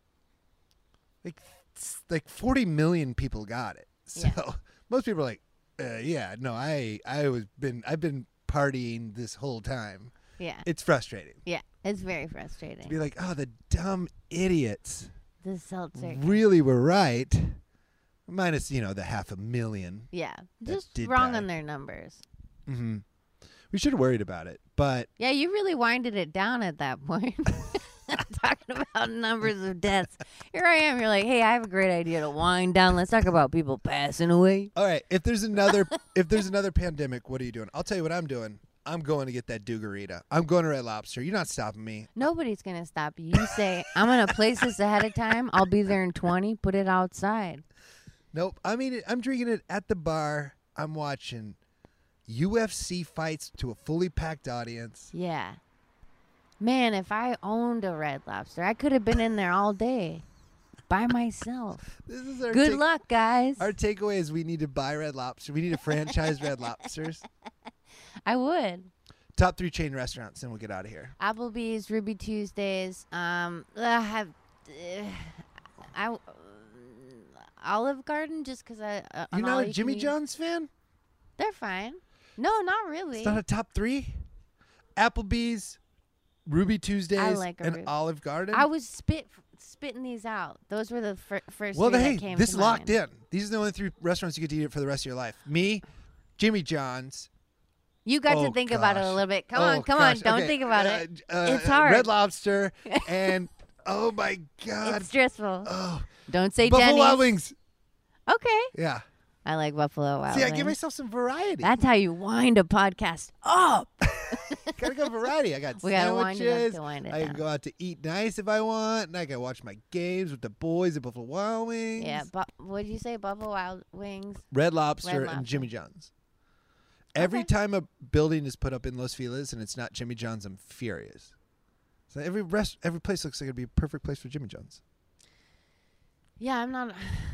40 million people got it. So most people are like, I've been partying this whole time. Yeah. It's frustrating. Yeah, it's very frustrating. To be like, oh, the dumb idiots The seltzer. really were right. Minus, the 500,000. Yeah, that just did wrong die. on their numbers. Mm-hmm. We should have worried about it, but Yeah, you really winded it down at that point. Talking about numbers of deaths. Here I am. You're like, hey, I have a great idea to wind down. Let's talk about people passing away. all right. If there's another pandemic, what are you doing? I'll tell you what I'm doing. I'm going to get that Dugarita. I'm going to Red Lobster. You're not stopping me. Nobody's going to stop you. You say, I'm going to place this ahead of time. I'll be there in 20. Put it outside. Nope. I'm drinking it at the bar. I'm watching UFC fights to a fully packed audience. Yeah. Man, if I owned a Red Lobster, I could have been in there all day by myself. This is our Good luck, guys. Our takeaway is we need to buy Red Lobster. We need to franchise Red Lobsters. I would. Top 3 chain restaurants, and we'll get out of here. Applebee's, Ruby Tuesdays. Olive Garden, just because You're not a Jimmy John's fan? They're fine. No, not really. It's not a top 3? Applebee's, Ruby Tuesdays, and Olive Garden? I was spitting these out. Those were the first well, three hey, that came this to locked mind. in. These are the only 3 restaurants you get to eat it for the rest of your life. Me, Jimmy John's. You got to think about it a little bit. Come on. Don't okay. think about it. It's hard. Red Lobster and, oh, my God. It's stressful. Oh, Don't say Buffalo Denny's. Wild Wings. Okay. Yeah. I like Buffalo Wild See, Wings. I give myself some variety. That's how you wind a podcast up. Gotta go variety. I got We gotta wind it up sandwiches. to wind it I can down. go out to eat nice if I want. And I can watch my games with the boys at Buffalo Wild Wings. Yeah. What did you say? Buffalo Wild Wings. Red Lobster Red and Lobster. Jimmy John's. Every Okay. time a building is put up in Los Feliz and it's not Jimmy John's, I'm furious. So every place looks like it'd be a perfect place for Jimmy John's. Yeah, I'm not.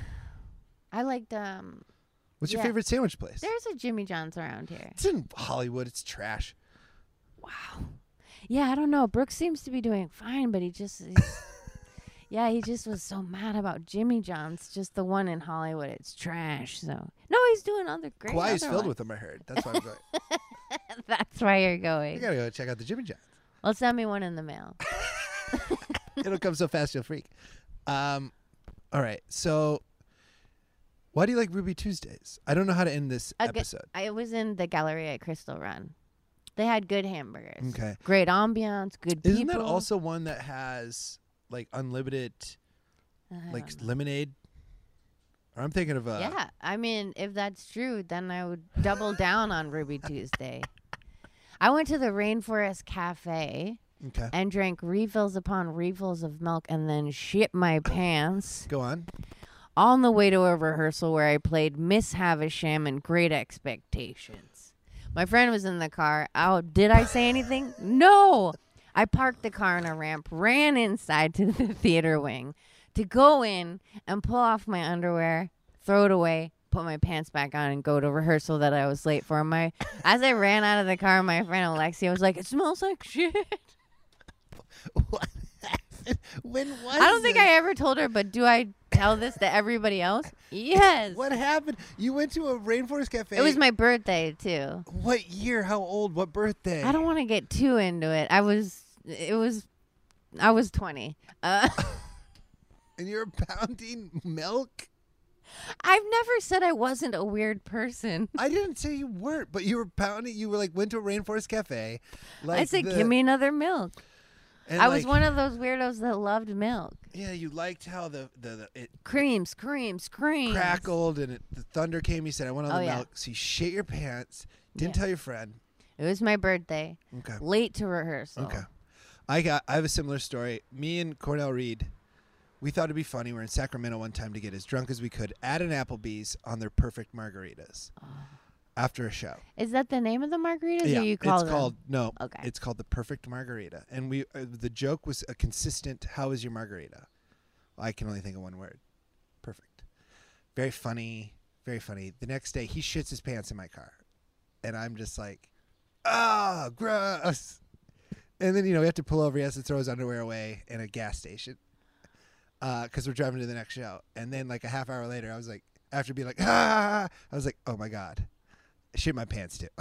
I liked What's your Yeah. favorite sandwich place? There's a Jimmy John's around here. It's in Hollywood. It's trash. Wow. Yeah, I don't know. Brooks seems to be doing fine, but he just was so mad about Jimmy John's, just the one in Hollywood. It's trash. So no, he's doing other great. Kauai is other filled ones. with them, I heard. That's why I'm going. That's why you're I going. gotta go check out the Jimmy John's. Well, send me one in the mail. It'll come so fast you'll freak. All right. So, why do you like Ruby Tuesdays? I don't know how to end this episode. I was in the Galleria at Crystal Run. They had good hamburgers. Okay. Great ambiance. Good people. Isn't that also one that has like unlimited I like don't know. lemonade? Or I'm thinking of Yeah, I mean, if that's true, then I would double down on Ruby Tuesday. I went to the Rainforest Cafe Okay. and drank refills upon refills of milk and then shit my pants Go on. on the way to a rehearsal where I played Miss Havisham and Great Expectations. My friend was in the car. Oh, did I say anything? No. I parked the car on a ramp, ran inside to the theater wing to go in and pull off my underwear, throw it away, put my pants back on, and go to rehearsal that I was late for. As I ran out of the car, my friend Alexia was like, "It smells like shit." What happened? When was I don't think this? I ever told her, but do I tell this to everybody else? Yes. What happened? You went to a Rainforest Cafe. It was my birthday too. What year? How old? What birthday? I don't want to get too into it. I was 20. And you're pounding milk? I've never said I wasn't a weird person. I didn't say you weren't, but you were pounding. You were like went to a Rainforest Cafe. Like I said, give me another milk. and I was one of those weirdos that loved milk. Yeah, you liked how it Creams. crackled and the thunder came. You said, I want all the yeah. milk. So you shit your pants. Didn't Yeah. tell your friend. It was my birthday. Okay. Late to rehearsal. Okay. I have a similar story. Me and Cornell Reed, we thought it'd be funny. We were in Sacramento one time to get as drunk as we could at an Applebee's on their perfect margaritas after a show. Is that the name of the margaritas? Yeah, or you call it's called no. Okay. It's called the perfect margarita, and we the joke was a consistent. How is your margarita? I can only think of one word. Perfect. Very funny. Very funny. The next day, he shits his pants in my car, and I'm just like, gross. And then we have to pull over. He has to throw his underwear away in a gas station because we're driving to the next show. And then like a half hour later, I was like, after being like, I was like, oh my God, I shit my pants too.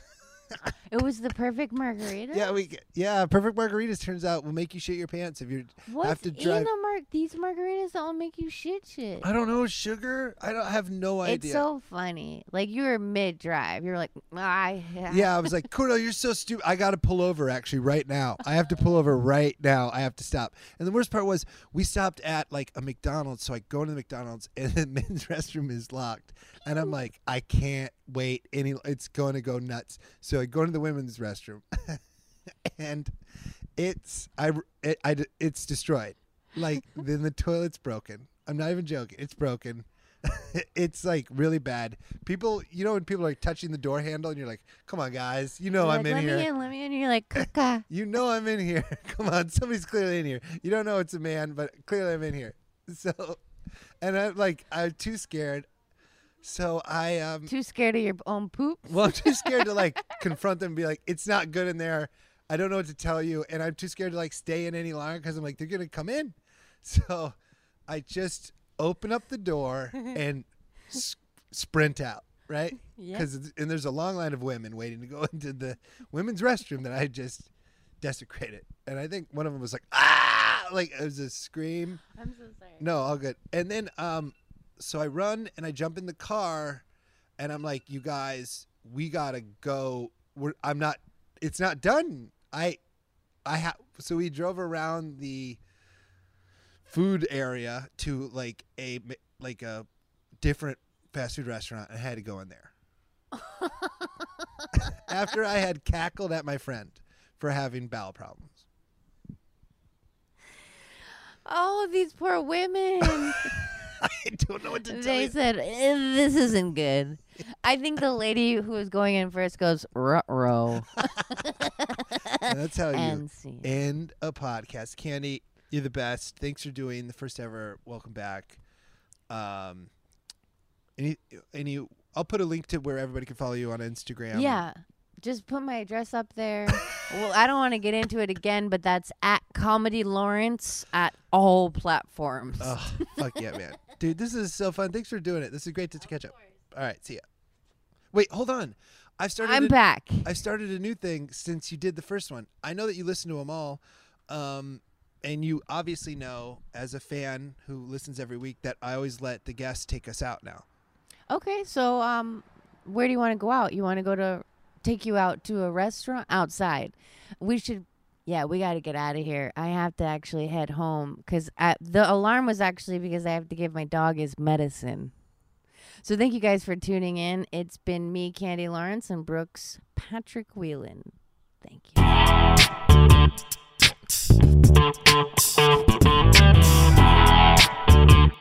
It was the perfect margarita? Perfect margaritas turns out will make you shit your pants if you have to drive. These margaritas that will make you shit? I don't know, sugar. I have no idea. It's so funny. Like you were mid-drive. You were like, Yeah, I was like, Cornell, you're so stupid. I got to pull over actually right now. I have to pull over right now. I have to stop. And the worst part was we stopped at like a McDonald's. So I go into the McDonald's and the men's restroom is locked. And I'm like, I can't wait it's going to go nuts. So I go into the women's restroom and it's destroyed. Like then the toilet's broken. I'm not even joking. It's broken. It's like really bad. People, when people are like touching the door handle and you're like, come on guys, I'm in here. Let me in. You're like, caca. I'm in here. Come on, somebody's clearly in here. You don't know it's a man, but clearly I'm in here. So, and I'm too scared. So I too scared of your own poop. Well, I'm too scared to like confront them and be like, it's not good in there. I don't know what to tell you, and I'm too scared to like stay in any longer because I'm like they're gonna come in. So I just open up the door and sprint out, right? Yeah. And there's a long line of women waiting to go into the women's restroom that I just desecrated, and I think one of them was like like it was a scream. I'm so sorry. No, all good. And then so I run and I jump in the car and I'm like, you guys, we gotta go. It's not done. So we drove around the food area to like a different fast food restaurant and I had to go in there. After I had cackled at my friend for having bowel problems. Oh, these poor women. I don't know what to tell They you. said, this isn't good. I think the lady who was going in first goes, ruh-roh. And that's how And you scene. end a podcast. Candy, you're the best. Thanks for doing the first ever. Welcome back. I'll put a link to where everybody can follow you on Instagram. Yeah. Just put my address up there. Well, I don't want to get into it again, but that's at Comedy Lawrence at all platforms. Oh, fuck yeah, man. Dude, this is so fun. Thanks for doing it. This is great to catch up. All right, see ya. Wait, hold on. I'm back. I started a new thing since you did the first one. I know that you listen to them all, and you obviously know, as a fan who listens every week, that I always let the guests take us out now. Okay, so where do you want to go out? You want to take you out to a restaurant outside? We got to get out of here. I have to actually head home because the alarm was actually because I have to give my dog his medicine. So thank you guys for tuning in. It's been me, Candy Lawrence, and Brooks Patrick Whelan. Thank you.